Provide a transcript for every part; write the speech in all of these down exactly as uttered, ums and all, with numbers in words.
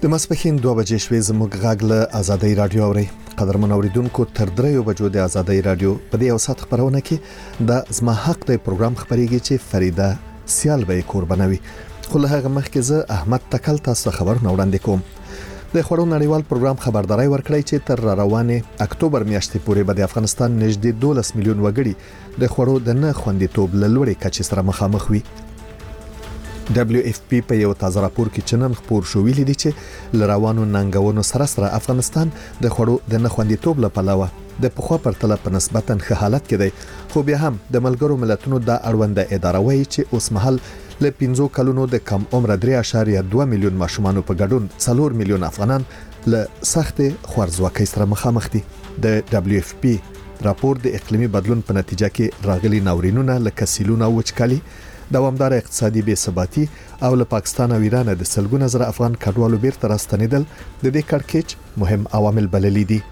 د ماسپښین دوه بجې شوې زموږ غږ له آزادۍ رادیو اوري. قدرمن اوریدونکو تر دریو بجو د آزادۍ رادیو په دې اوسات خبرونه کې د زما حق د پروګرام خبريږي چې فریده سیال به قربانوي. خو له هغه مخکې زه احمد تکل تاسو خبرونه وړاندې کوم. د خبرو نړیوال پروګرام خبرداري ورکړی چې تر روانه اکتوبر میاشتې پورې به د افغانستان نږدې دولس میلیون وګړي د خبرو د نه خوندیتوب له لوړې کچې سره مخامخ وي. دبليو اف پی په یو تازه راپور کې چنن خبر شو ویلي دي چې لروانو ننګونو سره سره افغانستان د خړو د نخوندیتوب لپاره د پخوا پرتله په نسبتا ښه حالت کې دی. خو بیا هم د ملګرو ملتونو د اړونده اداره وایي چې اوس مهال له پنځو کلونو د کم عمر درې اعشاریه دوه میلیون ماشومان په ګډون څلور میلیون افغانان له سخت خوارځواکۍ سره مخامخ دي. د دبليو اف پی راپور د اقلیمي بدلون په نتیجه کې راغلي ناورینونه لکه سیلونه او وچکالي، دوامدار اقتصادي بې ثباتي او له پاکستان او ایران د سلګونه زره افغان کډوالو بیرته راستنیدل د دې کړکېچ مهم عوامل بللي دي.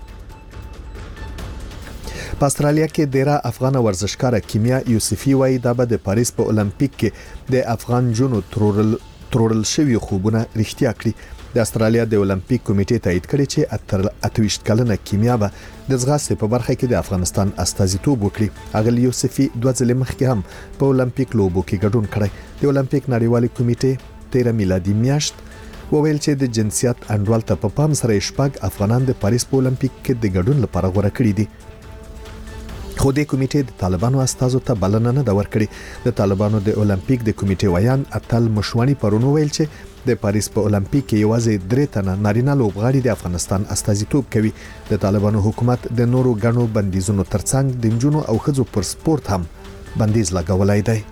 په استرالیا کې ډیره افغان ورزشکار کیمیا یوسفي وایي دا به د پاریس په اولمپیک کې د افغان جنو ترورل ترورل شوی خوبونه رښتیا کړي. د استرالیا د اولمپیک کمیټې تایید کړی چې اتویشت کلنه کیمیا به د ځغاستې په برخه کې د افغانستان استازیتوب وکړي. اغل یوسفي دوه ځله مخکې هم په اولمپیک لوبو کې ګډون کړی. د اولمپیک نړیوالې کمیټې تیره میلادي میاشت وویل چې د جنسیت انډول ته په پام سره شپږ افغانان د پاریس په اولمپیک کې د ګډون لپاره غوړه کړي دي. خو د کمیټې د طالبانو استازو ته بلنه نه ورکړي. د طالبانو د اولمپیک د کمیټې ویان اتل مشوانی پرونو ویل چې د پاریس په اولمپیک کې یوازې درې تنه نارینه لوبغاړي د افغانستان استازیتوب کوي. د طالبانو حکومت د نورو غنو بندیزونو ترڅنګ د جنونو او خځو پر سپورت هم بندیز لګولای دی.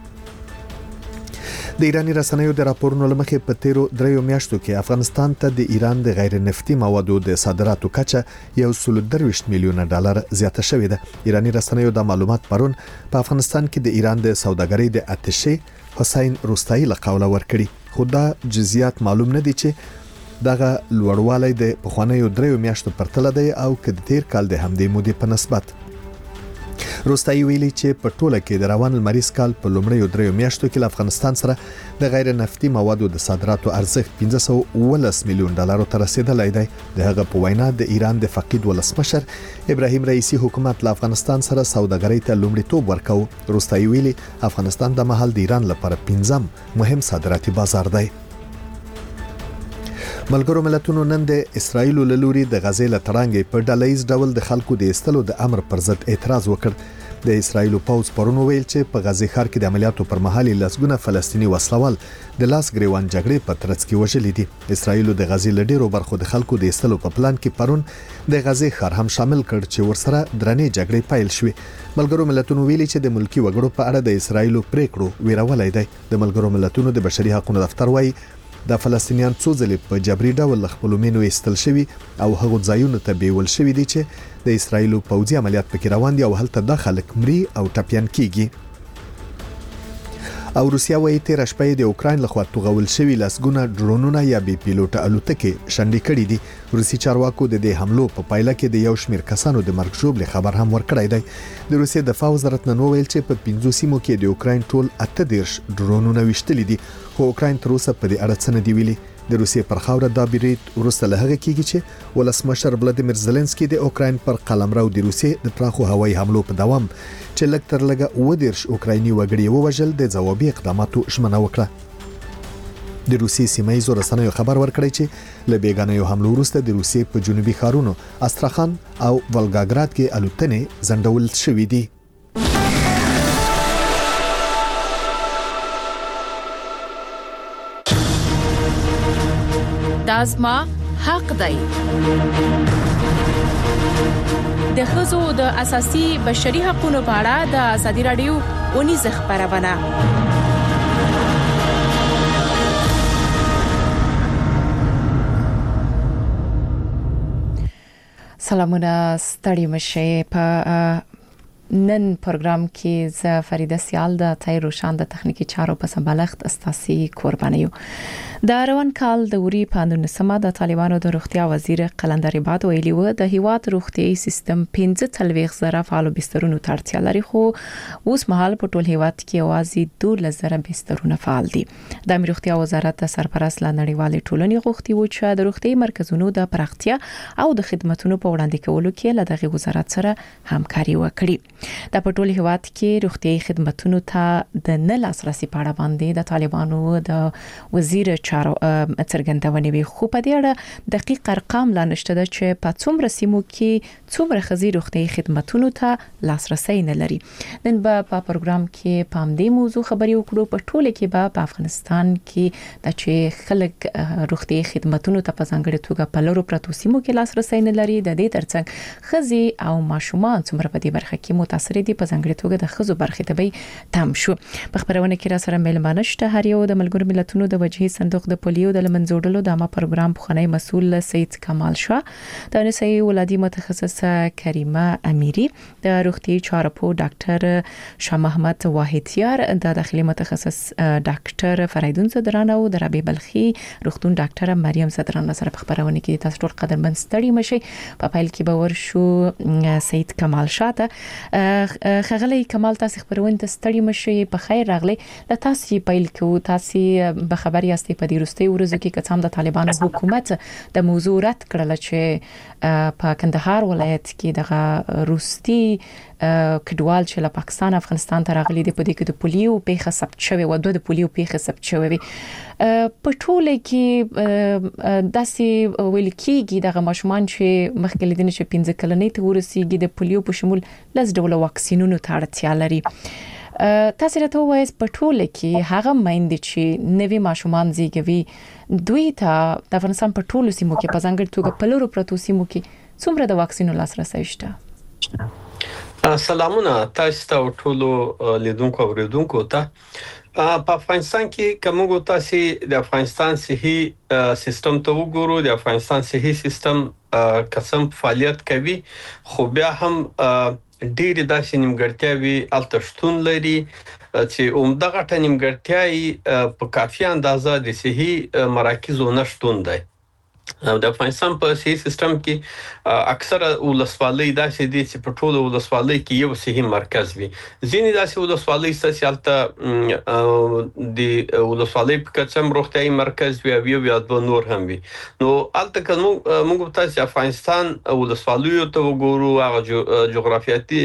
د ایرانی رسنیو د راپورونو لمخې په تیرو دریو میاشتو کې افغانستان ته د ایران د غیر نفتي موادو د صادراتو کچه یو سل درویشت میلیونه ډالر زیاته شوې ده. ایرانی رسنیو د معلومات پرون په افغانستان کې د ایران د سوداګرۍ د اتشې حسین روستایی له قوله ورکړي. خو دا جزئیات معلوم نه دي چې دغه لوړوالی د پخوانیو دریو میاشتو پرتله دی او که د تیر کال د همدې مودې په نسبت. روستایی ویلي چې په ټوله کې د روان المریز کال په لومړیو دریو میاشتو کې افغانستان سره د غیر نفتي موادو د صادراتو ارزښت پنځه سوه اوولس میلیون ډالر ته رسیدلی دی. د هغه په وینا د ایران د فقید ولسمشر ابراهیم رئیسی حکومت له افغانستان سره سوداګرۍ ته لومړیتوب ورکاو. روستایی ویلي افغانستان د مهال د ایران لپاره پنځم مهم صادراتي بازار دی. ملګرو ملتونو نن د اسرایل له لوري د غزې له تړانګې په ډلهیز ډول د خلکو د استلو د امر پر ضد اعتراض وکړ. د اسرایل پوځ پرونو ویل چې په غزې ښار کې د عملیاتو پر مهال لسګونه فلسطینی وسلوال د لاس ګریوان جګړې په ترڅ کې وژل دي. اسرایل د غزې له ډیرو برخو د خلکو د استلو په پلان کې پرون د غزې ښار هم شامل کړ چې ورسره درنې جګړې پیل شوې. ملګرو ملتونو ویلي چې د ملکی وګړو په اړه د اسرایل پریکړو ویرولای دی. د ملګرو ملتونو د بشري حقوقو دفتر وایي د فلسطینیان څو ځلې په جبري ډول خپل مینو ایستل شوی او هغه ځایونو ته بیول شوی دي چې د اسرایل پوځي عملیات پکې روان دي او هلته د خلک مري او ټپيان کیږي. او روسیا وایي تیر شپه د اوکراین لخوا توغول شوی لسګونه ډرونونه یا بي پیلوټ الوتکې شنډې کړې دي. روسي چارواکو د دې حملو په پایله کې د یو شمېر کسانو د مرګ ژوبل خبر هم ورکړی دی. د روسي دفاع وزارت نن ویل چې په پنځو سیمو کې د اوکراین ټول اته دیرش ډرونونه وشتلې دي. خو اوکراین تر اوسه په دې اړه څه نه دی ویلي. د روسیې پر خاوره دا بریټ ورسته له هغه کېږي چې ولسمشر ولادیمیر زيلنسکي د اوکراین پر قلمرو د روسیې د پراخو هوایي حملو په دوام چې لږ تر لږه اوه دیرش اوکرایني وګړي ووژل د ځوابي اقداماتو ژمنه وکړه. د روسیې سیمه ییزو رسنیو خبر ورکړی چې له بیګانیو حملو وروسته د روسیې په جنوبي ښارونو استراخان او ولګاګراد کې الوتنې ځنډول شوې دي. دازما حق دی. د ښځو د اساسي بشري حقوقو په اړه د ازادي رادیو ونیز خبرونه. سلامونه ستړي مشه په نن پروګرام کې ز فریده سیال د تای روشان د تخنیکی چارو په سمبالښت استاسي قربانیو. د روان کال د وری پاندونه سما د طالبانو د روغتیا وزیر قلندر عباد ویلي و د هیواد روغتيایي سیستم پنځه تلويخ زره فعال بسترونو ترتیا لري خو اوس مهال په ټول هیواد کې اوازي دوه زره بسترونه فعال دي د امیر روغتیا وزارت سرپرست لنړیوالې ټولنې غوښتي و چې د روغتيایي مرکزونو د پراختیا او د خدماتونو په وړاندې کولو کې له دغه وزارت سره همکاري وکړي د په ټول هیواد کې روغتيایي خدماتونو ته د نه لاسرسي په اړه باندې د طالبانو د وزیر چارو څرګندونې وي خو په دې اړه دقیق ارقام لا نشته د چې په څومره سیمو کې څومره خزي روغتيایي خدماتونو ته لاسرسي نه لري نن به په پروګرام کې پام دې موضوع خبري وکړو په ټوله کې به په افغانستان کې د چې خلک روغتيایي خدماتونو ته په ځانګړي توګه په لورو پرتو سیمو کې لاسرسي نه لري د دې ترڅنګ خزي او ماشومان څومره په دې برخه کې متاثر دي په ځانګړي توګه د خزو برخه ته به تام شو په خبرونه کې را سره ملمانه شته هر یو د ملګرو ملتونو د وجهي صندوق د پولیو د لمنځوړلو د عامه پروګرام بخنی مسؤل سید کمال شاه د نسایي ولادي متخصصه کریمه امیری د روغتي چارو په ډاکټر شاه محمد واحدیار د داخلي متخصص ډاکټر فریدون صدران او د ربیع بلخي روغتون ډاکټر مریم صدران سره په خبرونه کې تاسو ټول قدرمن ستړي مشي په فایل کې باور شو سید کمال شاه ته خغلی کمال تاسو خبرونه ته ستړي مشي په خیر راغلی د تاسو فایل کې تاسو به خبر یاستئ په دې وروستي ورځو کې کڅام د طالبانو حکومت د موضوع رد کړل چې په کندهار ولایت کې دغه روسي کډوال چې له پاکستان افغانستان ته راغلي دي په دې کې د پولیو پیښه ثبت شوې و دوه د پولیو پیښه ثبت شوې په ټوله کې داسې ویل کېږي دغه ماشومان چې مخکې لیدنه چې پنځه کلنې ته ورسیږي د پولیو په شمول لږ ډول واکسینونو ته اړتیا لري تاسو راته وایي په ټوله کې هغه مایندې چې نوي ماشومان زیږوي دوی ته د افغانستان په ټولو سیمو کې په ځانګړي توګه په لورو پرتو سیمو کې څومره د واکسینو لاسرسي شته سلامونه تاسو ته ټولو لیدونکو او اوریدونکو ته په افغانستان کې کومو تاسو د افغانستان صحي سیستم ته وګورو د افغانستان صحي سیستم قسم فعالیت کوي خو بیا هم ډېر داسې نیمګړتیاوي التشتون لري چې عمدغه ټ نیمګړتیاي په کافي اندازه د صحي مراکزو نشټون دی د افغانستان په صحي سیستم کې اکثره ولسوالۍ داسې دي چې په ټولو ولسوالۍ کې یو صحي مرکز وي ځینې داسې ولسوالۍ سیالته د ولسوالۍ په کچم روغتيایي مرکز وي او یو د نور هم وي نو الته کوم موږ تاسو افغانستان ولسوالیو ته وګورو هغه جغرافیاتي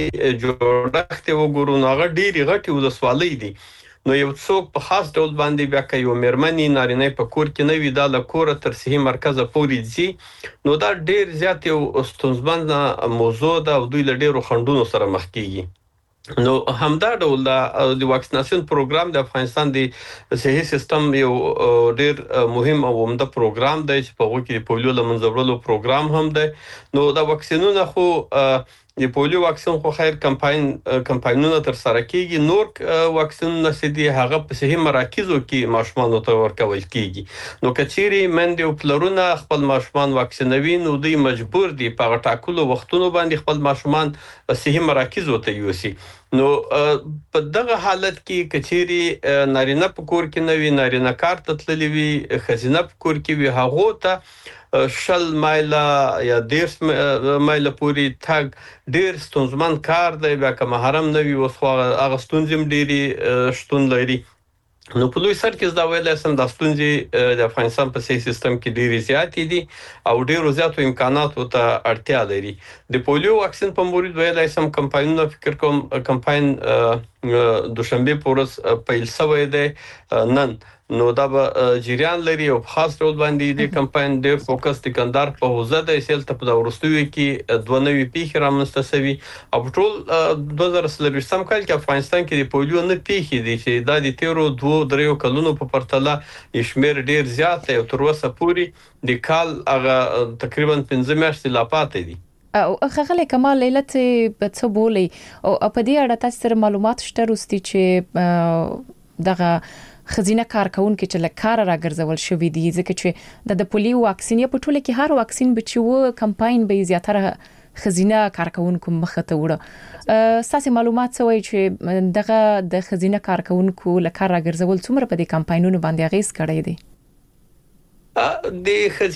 جوړښت وګورو نو هغه ډېری غټي ولسوالۍ دي نو یو څوک په خاص ډول باندې بیا کوي مېرمنې نارینه په کور کې نه وي د کور تر صحي مرکز پورې ځي نو دا ډېر زیات یو ستونزمن موضوع ده او دوی له ډېرو خنډونو سره مخ کیږي نو همدا ډول د واکسیناسیون پروګرام د افغانستان د صحي سیستم یو ډېر مهم او عمده پروګرام دی چې په وګړي پولیو لمنځوړلو پروګرام هم دی نو دا واکسینونه خو د پولیو واکسین خو خیر کمپاین کمپاینونه تر سره کیږي نور واکسینونه سدي هغه په صحي مراکزو کې ماشومان ته ورکول کیږي نو کچيري مند او پلرونه خپل ماشومان واکسینوي نو دوی مجبور دي په ټاکلو وختونو باندې خپل ماشومان په صحي مراکزو ته یوسي نو په دغه حالت کې کچيري نارینه په کور کې نوي نارینه کار ته تللی وي خزینه په کور کې وي هغه ته شل مایله یا دیرش مایله پوری تاګ ډیر ستونزمن کار دی بیا که محرم نه وي اوس هغه ستونزې ډېرې شتون لري نو په لوی سر کې دا ویل سم د ستونزې د افغانستان په صحي سیستم کې ډېرې زیاتې دي او ډېرو زیاتو امکاناتو ته اړتیا لري د پولیو واکسین په مورید ویل سم کمپاینونه فکر کوم کمپاین دوشنبه پورس پیل شوی دی نن نو دا به جریان لري او خاص ډول باندې د کمپاین ډېر فوکس د کندهار په حوزه د سیل ته په ورستوي کې دوه نوي پیښې رامنځته شوي او ټول دوه زره څلوېښتم کال کې افغانستان کې د پولیو نه پیښې دي چې دا د تیرو دوه دریو کلونو په پرتله شمیر ډېر زیات دی او تر اوسه پورې د کال هغه تقریبا پنځه میاشتې لا پاتې دي او خغلی کمال علت په څه بولی او په دې اړه تاسو معلومات شته روستي چې دغه خزینه کارکونکو چې لکار راګرځول شوې دي ځکه چې د پولیو واکسین په ټوله کې هر واکسین به چې و کمپاین به زیاتره خزینه کارکونکو مخه ته وړه ساسي معلومات سوي چې دغه د خزینه کارکونکو لکار راګرځول څومره په دې کمپاینونو باندې غیس کړی دي د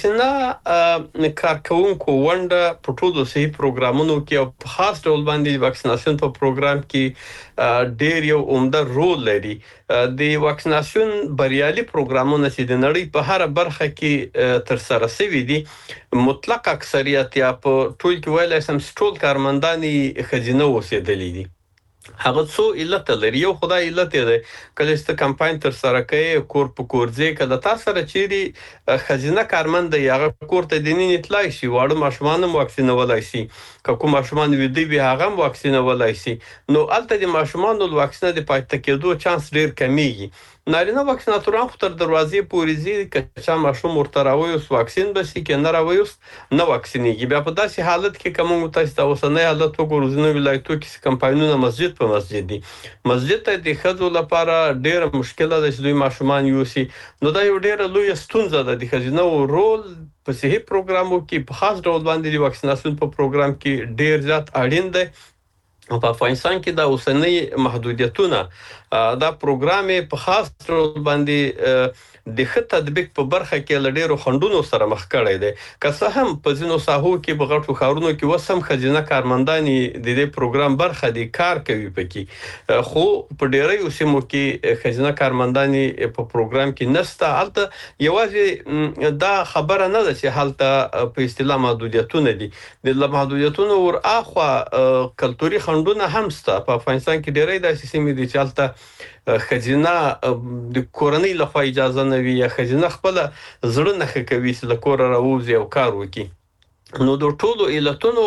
خزینه کارکونکو ونده په ټولو صحي پروګرامونو کې او په خاص ډول باندې واکسیناسیون په پروګرام کې ډېر یو عمده رول لري. د واکسیناسیون بریالي پروګرامونه چې د نړۍ په هر برخه کې تر سره شوي دي مطلق اکثریت یا په ټول کې ویلای سم ټول کارمندان خزینه اوسېدلي دي. هغه څو علت لري. یو خدای علت دی کله چې کمپاین تر سره کوي کور په کور ځای کله تاسو سره چیرې خزینه کارمند دی هغه کور ته د نین اطلاع شي واړه ماشومان هم واکسینولای شي کوم ماشومان ویدي به هغه هم واکسینولای شي نو الته د ماشومان د واکسینه د پاتې کېدو چانس ډیر کمیږي. نارینه واکسیناتوران خو تر دروازې پورې ځي چې ماشوم ورته راويوس واکسین بسي کې نه راويوس نه واکسینېږي. بیا په داسې حالت کې کوم تاسو د اوسنۍ حالت وګورئ نو ولایتو کې کمپاینونه مسجد په مسجد دي مسجد ته د خځو لپاره ډېر مشکله ده چې دوی ماشومان یوسي نو دا یو ډېر لوی ستونزه ده. د خزینه او رول په صحي پروګرامو کې په خاص ډول باندې د واکسیناسیون په پروګرام کې ډېر زیات اړین دی. په افغانستان کې د اوسنۍ محدودیتونه دا پروګرام په خاص ډول باندې د خط تطبیق په برخه کې لډیرو خندونو سره مخ کړی دی. که څه هم په ځینو ساحو کې په غټو ښارونو کې وسم خزینه کارمندان د دې پروګرام برخه دي کار کوي پکې خو په ډیرو سیمو کې خزینه کارمندان په پروګرام کې نسته. البته یوازې دا خبره نه ده چې حالت په اصطلاح محدودیتونه دي د محدودیتونو ور اخوا کلتوري خندونه هم سته. په افغانستان کې ډیرې داسې سیمې دي چې حالت خزینه د کورنۍ لخوا اجازه نه وي یا خزینه خپل زړه نه کوي چې له کور راوځي او کار وکړي. نو د ټولو علتونو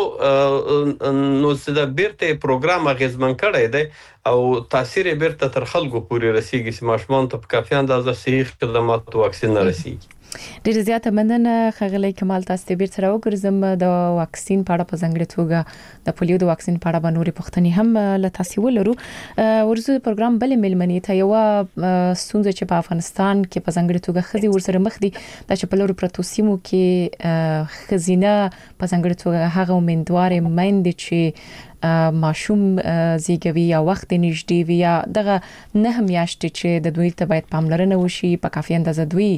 نو چې د بیرته پروګرام اغیزمن کړی دی او تاثیر بیرته تر خلکو پورې رسیږي چې ماشومان ته په کافي اندازه صحي خدمات او واکسین رسیږي. ډېر زیاته مننه خغلی کمال تاسو ته بیرته راوګرځم د واکسین په اړه په ځنګړې توګه د پولیو د واکسین په اړه باندې پوښتنې هم له تاسو ولرو. ورزو پروګرام بل ملمنې ته یو ستونزه چې په افغانستان کې په ځنګړې توګه خزي ورسره مخ دي د چپلورو پروتوسیمو کې خزینه په ځنګړې توګه هغه امیدوار مند چې ماشوم زیږوي یا وخت نږدې وي یا دغه نه میاشتې چې د دوی ته باید پاملرنه وشي په کافي اندازه دوی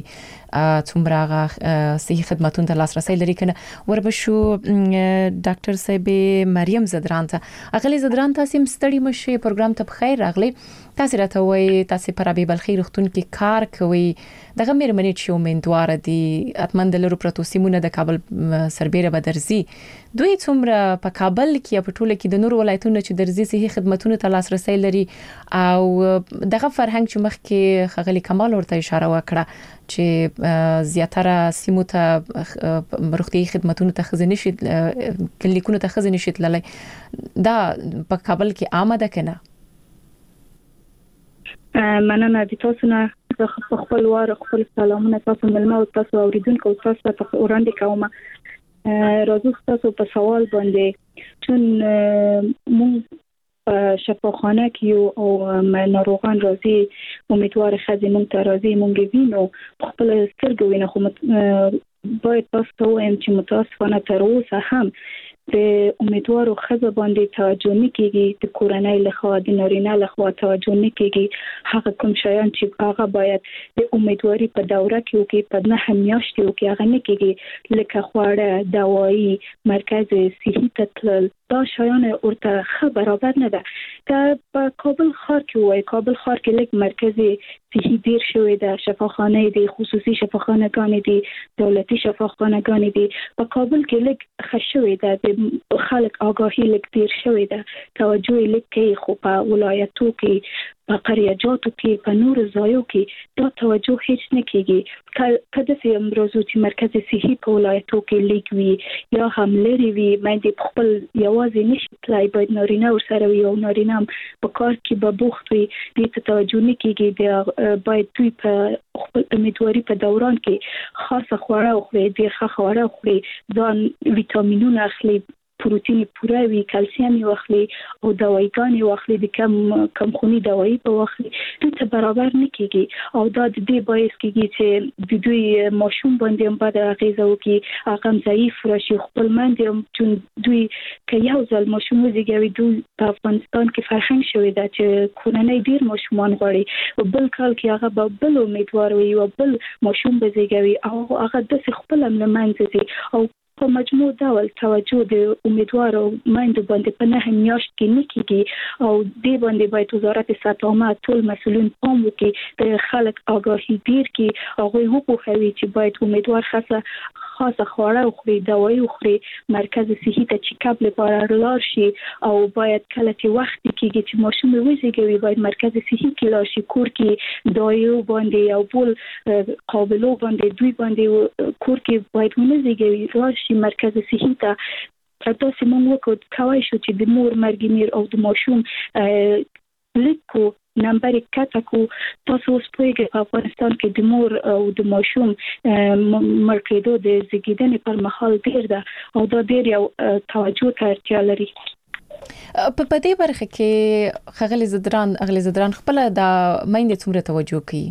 څومره صحي خدماتو ته لاسرسي لري کنه. وربشو ډاکټر صاحب مریم زدران ته اغلی زدران تاسو مستړی مشه پروګرام ته بخیر راغلی. تاسو راته وای تاسو پر ابي بلخي رختون کې کار کوي دغه مېرمنې چې امیدوار دي اتمن د لرو پروتوسیمونه د کابل سربېره بدرزي دوی څومره په کابل کې په ټوله کې د نور ولایتونو چې درزي صحي خدماتو ته لاسرسي لري او دغه فرهنګ چې مخ کې خغلی کمال ورته اشاره وکړه چې زیاتره سیمو ته روغتي خدماتو ته خزینه شي کلینیکونو ته خزینه شي تللی دا په کابل کې آماده کنه. مننه د تاسو نه خپل واره خپل سلامونه تاسو ملما او تاسو اوریدونکو تاسو ته وړاندې کوم. راځو تاسو په سوال باندې چون مونږ شفاخانه کې او ناروغان راځي امیدوار خزي مونږ ته راځي مونږ وینو خپل سترګو وینو خو باید تاسو ته وایم چې متاسفانه تر اوسه هم د امیدوارو خزه باندې توجه نه کیږي د کورنۍ لخوا د نارینه لخوا توجه نه کیږي. هغه کوم شیان چې هغه باید د امیدواري په دوره کې او کې په نه میاشتې او کې هغه نه کیږي لکه خواړه دوايي مرکز صحي تتل دا شیان ورته خبر برابر نه ده. که په کابل ښار کې وای کابل ښار کې لیک مرکزي صحي ډیر شوی ده شفاخانه دي خصوصي شفاخانه‌ګان دي دولتي شفاخانه‌ګان دي په کابل کې لیک خښوي ده د خلک آگاهی لیک ډیر شوی ده توجه لیک کې خو په ولایتو کې په قریاجاتو کې په نور ځایو کې دا توجه هیڅ نه کیږي. کله چې امروز چې مرکز صحي په ولایتو کې لیک وي یا هم لري وي مې خپل یوازې نشي تلای باید نارینه ور سره وي او نارینه په کار کې به بوخت وي دې ته توجه نه کیږي د باید دوی په خپل امیدواري په دوران کې خاصه خواړه خوري ډیر ښه خواړه خوري ځان ویټامینونه اخلي پروتین پوره وي، کلسیم واخلي او دوايګانې واخلي، د کم کم خوني دوايي په واخلي، دوی ته برابر نه کیږي او دا د دې باعث کیږي چې د دوی ماشوم باندې هم بد اغیزه وکړي، هغه ضعیف راشي، خپل منځ هم چون دوی که یو ځل ماشوم وزیږوي، دوی په افغانستان کې فرهنګ شوی دا چې کورنۍ ډیر ماشومان غواړي او بل کال کې هغه به بل امیدوار وي او بل ماشوم به زیږوي او هغه د خپل لمنځه دي او په مجموع ډول توجه د امیدوار او مایندو باندې په نه میاشت کې نه کیږي او دې باندې باید وزارت صحت عامه ټول مسؤلین پام وکړي، د خلک آگاهي ډیر کړي، هغه وپوهوي چې باید امیدوار خاصه خاصه خواړه وخوري، دوايي وخوري، مرکز صحي ته چیک اپ لپاره لاړ شي او باید کله چې وخت کېږي چې ماشوم وزیږوي باید مرکز صحي کې لاړ شي، کور کې دوايي باندې او بل قابلو باندې دوی باندې کور کې باید ونزیږوي، لاړ شي مرکز صحي ته. تاسو موږ وکړو کوي شو چې د مور مرګ میر او د ماشوم لیکو نمبر کټکو. تاسو اوس په افغانستان کې د مور او د ماشوم مرکزو د زیږیدنې پر مهال ډیر ده او دا ډیر یو توجه ته اړتیا لري. په پدې برخه کې خغل زدران اغل زدران خپل د مینې څومره توجه کوي؟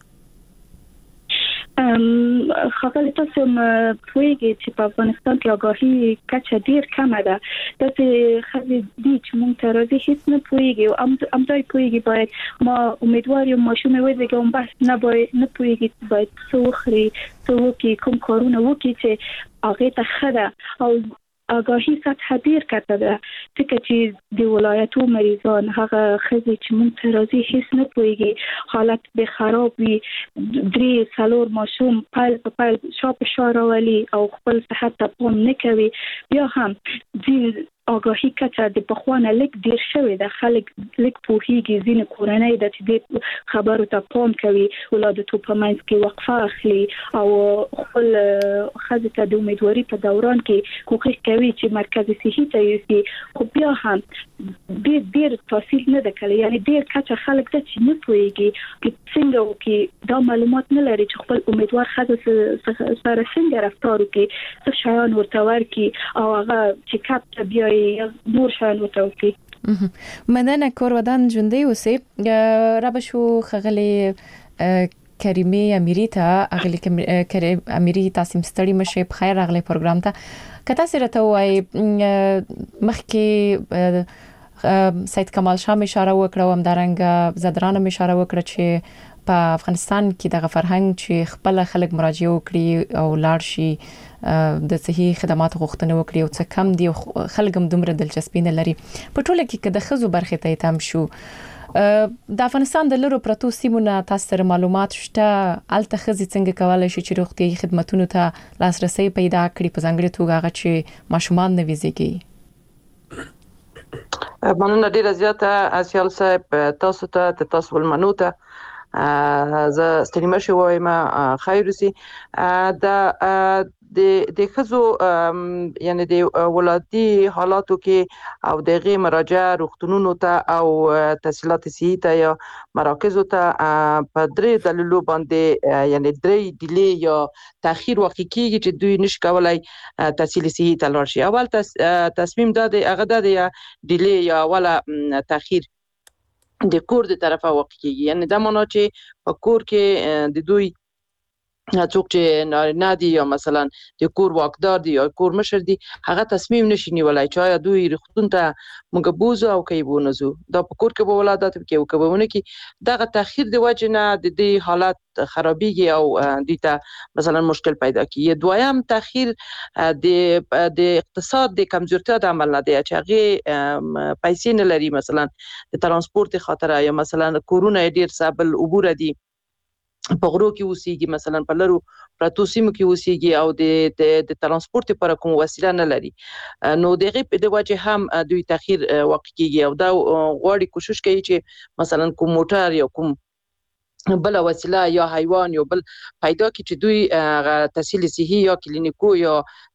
ام خپل تاسو پوهیږئ چې په افغانستان کې آگاهي کچه ډیر کمه ده. تاسو خزي دي چې مونږ ته راځي هیڅ نه پوهیږي او ام ام دای پوهیږي باید ما امیدوار یم ماشوم وزګم بس نه باید نه پوهیږي باید څو خري څو کې کوم کارونه وکړي چې هغه ته خره او آگاهی سطح ډیر کته ده ځکه چې د ولایتو مریضان هغه خزي چې مونږ ته راځي هیڅ نه پوهیږي، حالت به خراب وي، درې څلور ماشوم پایل په پایل شاپ شاروالي او خپل صحت ته پام نه کوي. بیا هم د آگاهی کچه د بخوانه لیک ډیر شوی د خلک لیک پوهیږي، ځینې کورنۍ د دې خبرو ته پام کوي، ولادتو په منځ کې وقفه اخلي او خپل خزه ته د امیدواري په دوران کې کوښښ کوي چې مرکز صحي ته یوسي. خو بیا هم ډیر ډیر تفصیل نه ده کړی، یعنی ډیر کچه خلک د چې نه پوهیږي چې څنګه وکي، دا معلومات نه لري چې خپل امیدوار خزه سره څنګه رفتار وکي، څه شیان ورته ورکي او هغه چې کاپ ته بیا نور شان وتوفي. مننه کور ودان ژوندۍ اوسې. را بشو خغلی کریمه امیری ته اغلی کریم امیری تاسو ستړي مشه په خیر اغلی پروګرام ته کته سره ته وای مخکې سید کمال شاه اشاره وکړه هم دارنګ زدران اشاره وکړه چې په افغانستان کې د فرهنګ چې خپل خلک مراجعه وکړي او لاړ شي د صحي خدماتو غوښتنه وکړي او څه کم دي خلک هم دومره دلچسپي نه لري په ټوله کې که د خزو برخه ته تام شو. د افغانستان د لرو پروتو سیمونه تاسو سره معلومات شته الته خزي څنګه کولای شي چې روغتيایي خدماتونو ته لاسرسي پیدا کړي په ځانګړي توګه هغه چې ماشومان نه ویزيږي؟ مننه ډیره زیاته اسیال صاحب، تاسو ته تاسو ولمنو ته ز ستنیمه شو وایم خیرسي د د د خزو یعنی د ولادي حالاتو کې او دغه مراجعه روغتونونو ته او تحصیلات صحي ته یا مراکزو ته په درې دلیلو باندې یعنی درې ډیلی یا تاخير واقع کیږي چې دوی نش کولای تحصیل صحي ته لاړ شي. اول تصمیم دا دی هغه د ډیلی یا ولا تاخير د کور د طرفه واقع کیږي، یعنی دا معنی چې په کور کې د دوی څوک چې نارینه دي یا مثلا د کور واکدار دي یا کور مشر دي هغه تصمیم نشي نیولای چې آیا دوی رختون ته موږ بوزو او کوي بونزو دا په کور کې به ولادت کې او کوونه کې دغه تاخير د وجه نه د دې حالت خرابيږي او د ته مثلا مشکل پیدا کیږي. دویم تاخير د د اقتصاد د کمزورتیا د عمل نه دی چې هغه پیسې نه لري، مثلا د ترانسپورت خاطر یا مثلا کورونه ډیر سابل عبور دي په غرو کې وسیږي، مثلا په لرو پراتو سیمو کې وسیږي او د د ترانسپورت لپاره کوم وسیله نه لري، نو دغه په د وجه هم دوی تاخير واقع کیږي او دا غواړي کوشش کوي چې مثلا کوم موټر یا کوم بل وسیله یا حیوان یا بل پیدا کی چې دوی تحصیل صحي یا کلینیکو یا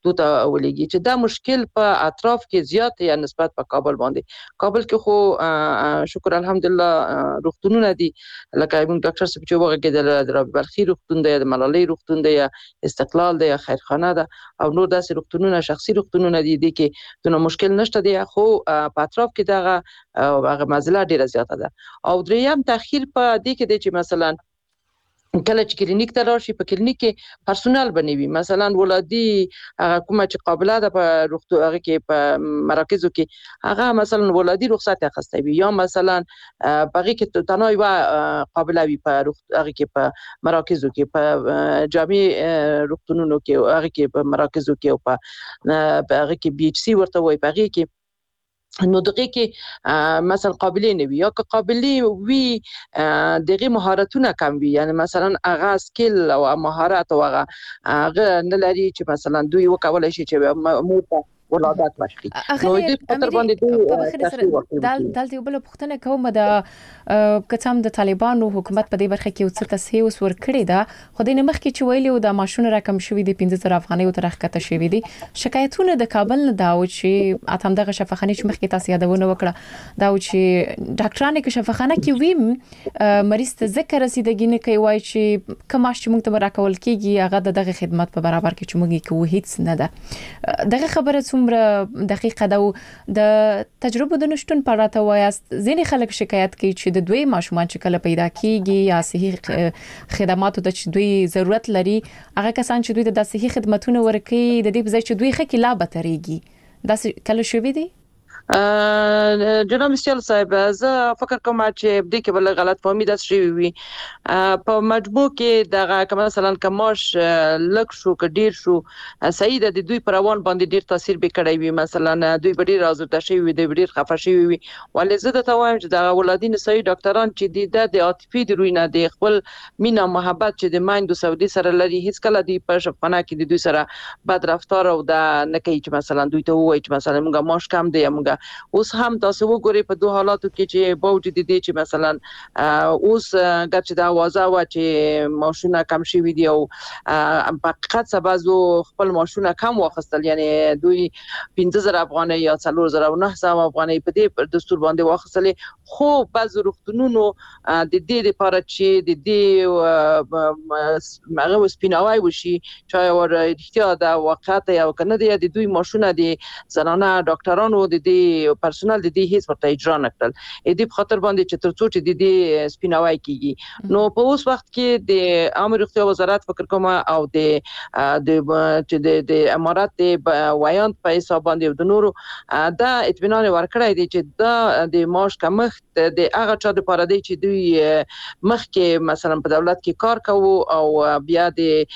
دوته ولېږي چې دا مشکل په اطراف کې زیات یا نسبت په کابل باندې کابل کې خو شکر الحمدلله روغتونونه دي لکه موږ ډاکټر صاحب چې وغږېدل د رابعه بلخي روغتون دی د ملالۍ روغتون دی استقلال دی خیرخانه ده او نور داسې روغتونونه شخصي روغتونونه دي د کې دونه مشکل نشته دی خو په اطراف کې دغه هغه مزله ډیره زیاته ده او دریم تاخير په دې کې دی چې مثلا کله چې کلینیک ته راشي په کلینیک کې پرسونل بنوي مثلا ولادي کومه چې قابله ده په روغتون هغه کې په مراکزو کې هغه مثلا ولادي رخصت اخیسته وي یا مثلا بغي کې تنوي وا قابله وي په هغه کې په مراکزو کې په جامع روغتونونو کې هغه کې په مراکزو کې او په هغه کې بي ایچ سي ورته وي په هغه کې نو دغه کې مثلا قابلیت نه وي یا که قابلیت وي دغه مهارتونه کم وي یعنی مثلا هغه سکیل او مهارت او هغه نه لري چې مثلا دوی وکولای شي چې مو ولادت مشکل نو دې خطر باندې دال دالته بل پختنه کوم د کڅام د طالبانو حکومت په دې برخه کې وڅ تصحیح وسور کړی دا خو د نمخ کې چویلو د ماشون رقم شوې د پنځه زره افغانۍ او ترخکته شوې دي شکایتونه د کابل نه داو چې اتم دغه شفاخانه چې مخ کې تاسو یادونه وکړه دا چې ډاکټرانه کې شفاخانه کې ویم مریض ته ذکر رسیدګی نه کوي وای چې کماش چې موږ ته راکول کیږي هغه دغه خدمات په برابر کې چې موږ کوو هیڅ نه ده دغه خبره څومره دقیقه ده د تجربه د نشټون په اړه ته وایست ځینې خلک شکایت کوي چې د دوی ماشومان چې کله پیدا کیږي یا صحیح خدماتو ته چې دوی ضرورت لري هغه کسان چې دوی د صحیح خدماتونو ورکړي د دې په ځای چې دوی خکې لا بتريږي دا کله شوې دي جناب مستیل صاحب زه فکر کوم چې دې کې بل غلط فهمي ده شوی وي په مجموع کې دغه کما مثلا کماش لک شو ک ډیر شو صحیح ده د دوی پروان باندې ډیر تاثیر به کړی وي مثلا دوی ډیر راځي شوی وي د ډیر خفه شوی وي ولې زه ته وایم چې د ولادین صحیح ډاکټران چې د عاطفي دروینه د خپل مینا محبت چې د مایندو سعودي سره لري هیڅ کله دی په شپانه کې د دوی سره بد رفتار او د نه کوي چې مثلا دوی ته وایي چې مثلا موږ ماش کم دی موږ اوس هم تاسو وګورئ په دوه حالاتو کې چې باوجود دي چې مثلا اوس ګرځي دا وازه وا چې ماشونه کم شي وي او په حقیقت سبازو خپل ماشونه کم واخستل یعنی دوی پنځه زره افغانۍ یا څلور زره او نه سوه افغانۍ په دې دستور باندې واخستل خو بعض روغتونونو د دې لپاره چې د دې هغه سپیناوي وشي چې ور اړتیا دا واقعیت یو کنه دی د دوی ماشونه دي زنانه ډاکټرانو د دې پرسونل د دې هیڅ ورته اجرا نکړل اې دې په خاطر باندې چې ترڅو چې د دې سپیناوي کیږي نو په اوس وخت کې د عامه روغتیا وزارت فکر کوم او د د چې د امارات د وایانت په حساب باندې د نورو دا اطمینان ورکړی دی چې دا د ماش کمښت د هغه چا د لپاره دی چې دوی مخکې مثلا په دولت کې کار کوي او بیا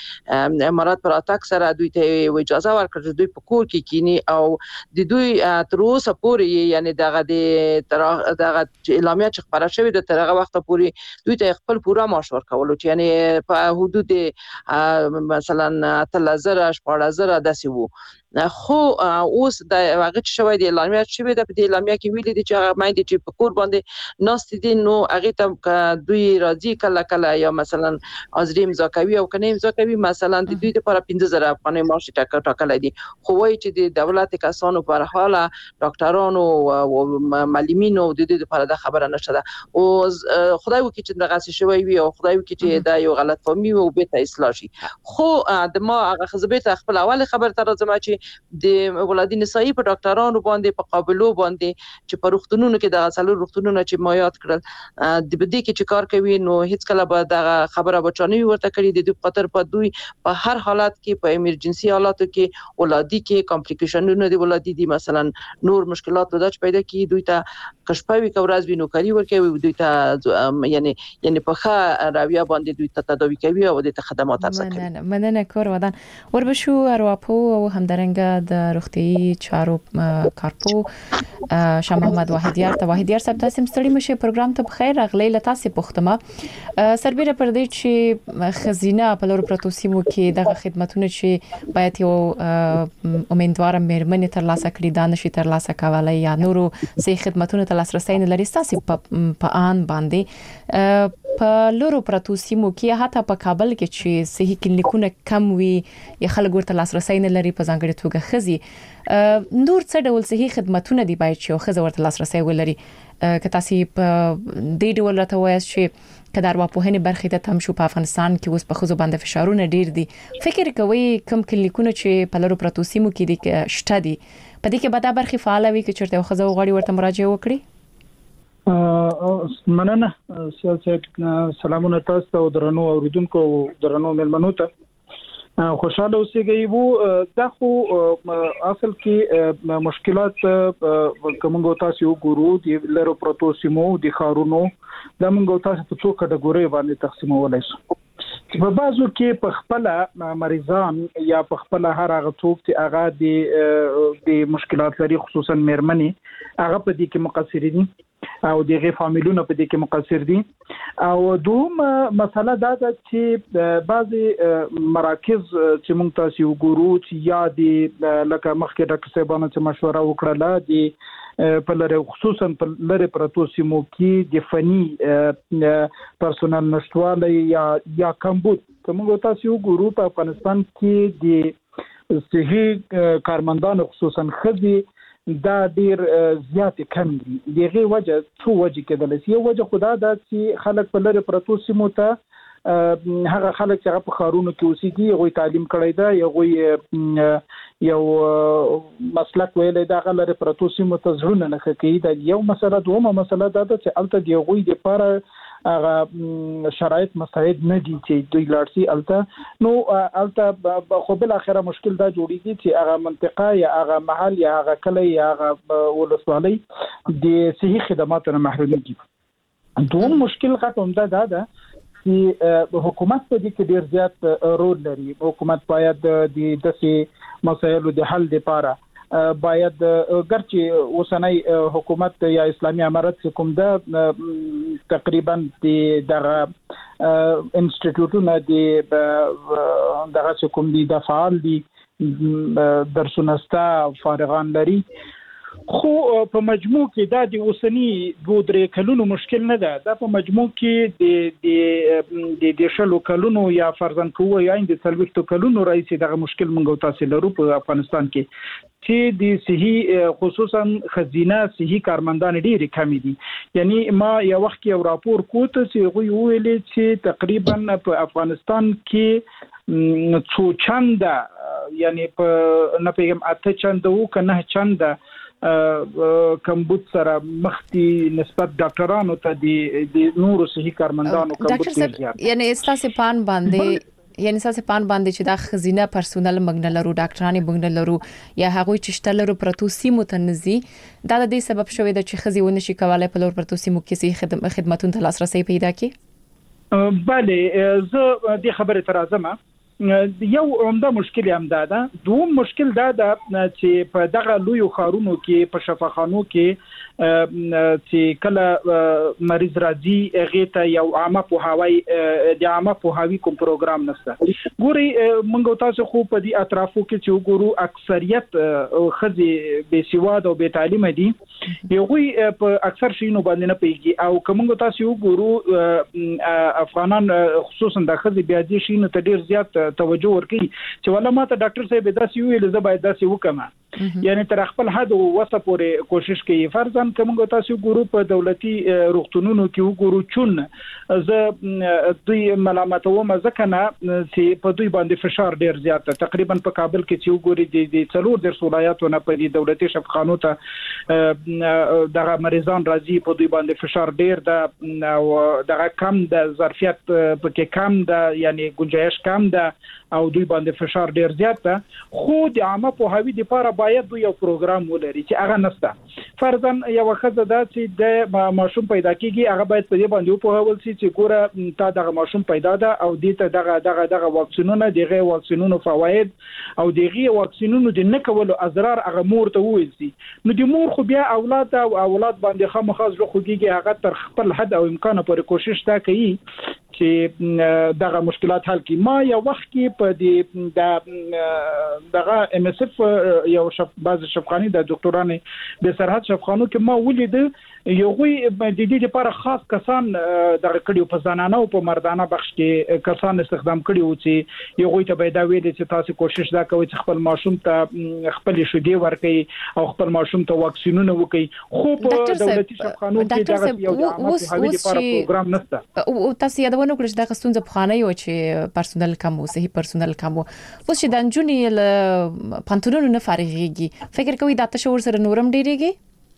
د امارات پر اتاک سره دوی ته اجازه ورکړه چې دوی په کور کې کینی او د دوی تر اوسه پورې یعنی دغه د دغه اعلامیه چې خبره شوې د ترغه وخت پورې دوی ته خپل پورا معاش ورکول چې یعنی په حدود مثلا ثلاث زره شپږ زره داسې وو خو اوس د هغه شوی د اعلامیه شوی د په اعلامیه کې ویل دي چې هغه مایند چې په کور باندې ناست دي نو هغه ته دوی راځي کله کله یا مثلا ازریم زاکوي او کنه زاکوي مثلا د دوی لپاره پنځه زره افغانۍ معاش ټاکل ټاکل دي خو وایي چې د دولت کسانو پر حاله ډاکټرانو او معلمینو د دې لپاره د خبره نشته ده او خدای وکړي چې دغه شوی وي او خدای وکړي چې دا یو غلط فهمي او به ته اصلاح شي خو د ما هغه خزبه خپل اول خبر تر زما چې د ولادین صحیح په ډاکټرانو باندې په قابلو باندې چې په روغتونونو کې د غسلو روغتونونو چې ما یاد کړل د بده کې چې کار کوي نو هیڅ کله به د خبره بچانه ورته کړی د دې خاطر په دوی په هر حالت کې په ایمرجنسي حالاتو کې ولادي کې کمپلیکیشنونه دی ولادي دي مثلا نور مشکلات د پیدا کی دوی ته کشپوي کورز وینو کوي ورکوي دوی ته یعنی یعنی په ښه راویا باندې دوی ته تداوی کوي او د خدمات ارزښت مننه مننه کور ودان وربشو ارواپو او همدارنګ د روغتي چارو کارپو شاه محمد واحدیار ته واحدیار صاحب تاسو مستړي مشه پروګرام ته بخیر اغلی لتا سي پختمه سربېره پر دې چې خزینه په لور پروتو سیمو کې دغه خدماتونه چې باید یو امیدوار مېرمنې تر لاسه کړي دانشي تر لاسه کولای یا نورو سي خدماتونه تر لاسرسي نه لري تاسو په ان باندې په لورو پرتو سیمو کې حتی په کابل کې چې صحي کلینیکونه کم وي یا خلک ورته لاسرسي نه لري په ځانګړي توګه خزي نور څه ډول صحي خدماتونه دی باید چې خزه ورته لاسرسي ولري که تاسو په دې ډول راته وایي چې کدار واپوهنې برخې ته تم شو په افغانستان کې اوس په خزو باندې فشارونه ډیر دي فکر کوي کم کلینیکونه چې په لورو پرتو سیمو کې دي شته دي په دې کې به دا برخې فعال وي چې چرته خزه وغړي ورته مراجعه وکړي مننه سیاست سلامونه تاسو ته درنو اوریدونکو درنو ملمنو ته خوشاله اوسئ وو دا خو اصل کې مشکلات کومو تاسو ګورو د لرو پروتو سیمو د خارونو د موږ تاسو په څو کټګوري باندې تقسیمولای شو په بازو کې په خپل مریضان یا په خپل هر هغه څوک چې هغه د د مشکلات لري خصوصا مېرمنې هغه په دې کې مقصر دي او دغه فامیلونو په دې کې مقصر دي او دوم مسله دا ده چې بعضي مراکز چې موږ تاسو وګورو چې یا د لکه مخکې ډاکټر صاحبانو چې مشوره وکړه دي په لاره خصوصا په لاره پروتو سیمو کې د فني پرسونل نشټواله یا یا کمبود کومه تاسو وګورو په افغانستان کې د صحي کارمندانو خصوصا خدي دا ډیر زیات کم دي دغه وجه څو وجه کېدل شي یو وجه خدا دا چې خلک په لاره پروتو سیمو ته هغه خلک چې په خارونو کې اوسېږي غوي تعلیم کړی دا یو غوي یو مسلک ویلې دا غلره پروتو سیمو ته ځړونه نه کوي دا یو مسله دومره مسله دا چې الته دی غوي د لپاره هغه شرایط مساعد نه دي چې دوی لارسي الته نو الته خو بل اخره مشکل دا جوړیږي چې هغه منطقه یا هغه محل یا هغه کلی یا هغه ولسوالۍ د صحي خدماتو نه محروم دي دوم مشکل ختم ده دا ده چې حکومت په دې کې ډیر زیات رول لري حکومت باید د داسې مسایلو د حل لپاره باید ګرچې اوسنۍ حکومت یا اسلامي امارت کوم ده تقریبا د دغه انسټیټیوټونه د دغه کوم دي د فعال دي درسونه ستا فارغان لري خو په مجموع کې دا د اوسنی دوه درې کلونو مشکل نه ده دا په مجموع کې د د د شلو کلونو یا فرضاً کوو یا د څلوېښتو کلونو رئیس دغه مشکل مونږ تاسو لرو په افغانستان کې چې د صحي خصوصا خزینه صحي کارمندان ډېر کم دي یعنی ما یو وخت یو راپور کوته چې غوي ویلي چې تقریبا په افغانستان کې څو چنده یعنی په نه پیغام اته چنده وو کنه چنده کمبود سره مختی نسبت ډاکټرانو ته د نورو صحي کارمندانو کمبود زیات یعنی استاسه پان باندې یعنی اساسه پان باندې چې د خزینه پرسونل مګنل لرو ډاکټرانو مګنل لرو یا هغه چې شتلرو پرتو سیمو تنزي دا د دې سبب شوی د چې خزي ونه شي کولای په لور پرتو سیمو کې صحي خدماتونو ته لاسرسي پیدا کړي بله زه د خبره ترازمه یو عمده مشکل هم دا ده دوم مشکل دا ده چې په دغه لوی خارونو کې په شفاخانو کې چې کله مریض راځي هغه ته یو عامه پوهاوی د عامه پوهاوی کوم پروګرام نشته ګوري موږ تاسو خو په دې اطرافو کې چې ګورو اکثریت خزي بے سواد او بے تعلیم دي یوه په اکثر شینو باندې نه پیږي او کوم تاسو ګورو افغانان خصوصا د خزي بیا دي شینو ته ډیر زیات توجه ورکړي چې ولا ما ته ډاکټر صاحب داسې ویل زه باید داسې وکم یعنی تر خپل حد وسه پورې کوشش کوي فرضاً کوم تاسو ګورو په دولتي روغتونونو کې وګورو چون زه دوی ملامتوم ځکه نه چې په دوی باندې فشار ډیر زیات تقریبا په کابل کې چې وګوري د څلور د ولایتونو په دې دولتي شفاخانو ته دغه مریضان راځي په دوی باندې فشار ډیر ده او دغه کم د ظرفیت پکې کم ده یعنی گنجائش کم ده او دوی باندې فشار ډیر زیات ده خو د عامه پوهاوی لپاره باید دوی یو پروګرام ولري چې هغه نسته فرضاً یو خزه ده چې د ماشوم پیدا کیږي هغه باید په دې باندې پوهاول شي چې ګوره تا دغه ماشوم پیدا ده او دې ته دغه دغه دغه واکسینونه دغه واکسینونو فواید او دغه واکسینونو د نه کولو اضرار هغه مور ته وویل شي نو د مور خو بیا اولاد او اولاد باندې خامخاز خوږیږي هغه تر خپل حد او امکان پورې کوشش تا کوي چې دغه مشکلات حل کړي. ما یو وخت کې په دې د دغه ام اس اف یو شف باز شفخاني د ډاکټرانو د سرحد شفخانو کې ما ولید یو غوي د دې لپاره خاص کسان دغه کډیو په زنانه او په مردانه بخش کې کسان استخدام کړي و چې یو غوي ته پیدا ویل چې تاسو کوشش دا کوئ چې خپل ماشوم ته خپل شودي ورکړي او خپل ماشوم ته واکسینونه وکړي. خو په دولتي شفخانو کې دغه یو عامه حوالې لپاره پروګرام نشته. او تاسو یادونه کړئ چې دا ستونزه په خانه یو چې پرسونل کم او صحي پرسونل کم او اوس چې د انجونی له پانتونونو نه فارغيږي فکر کوي دا تشور سره نورم ډیریږي.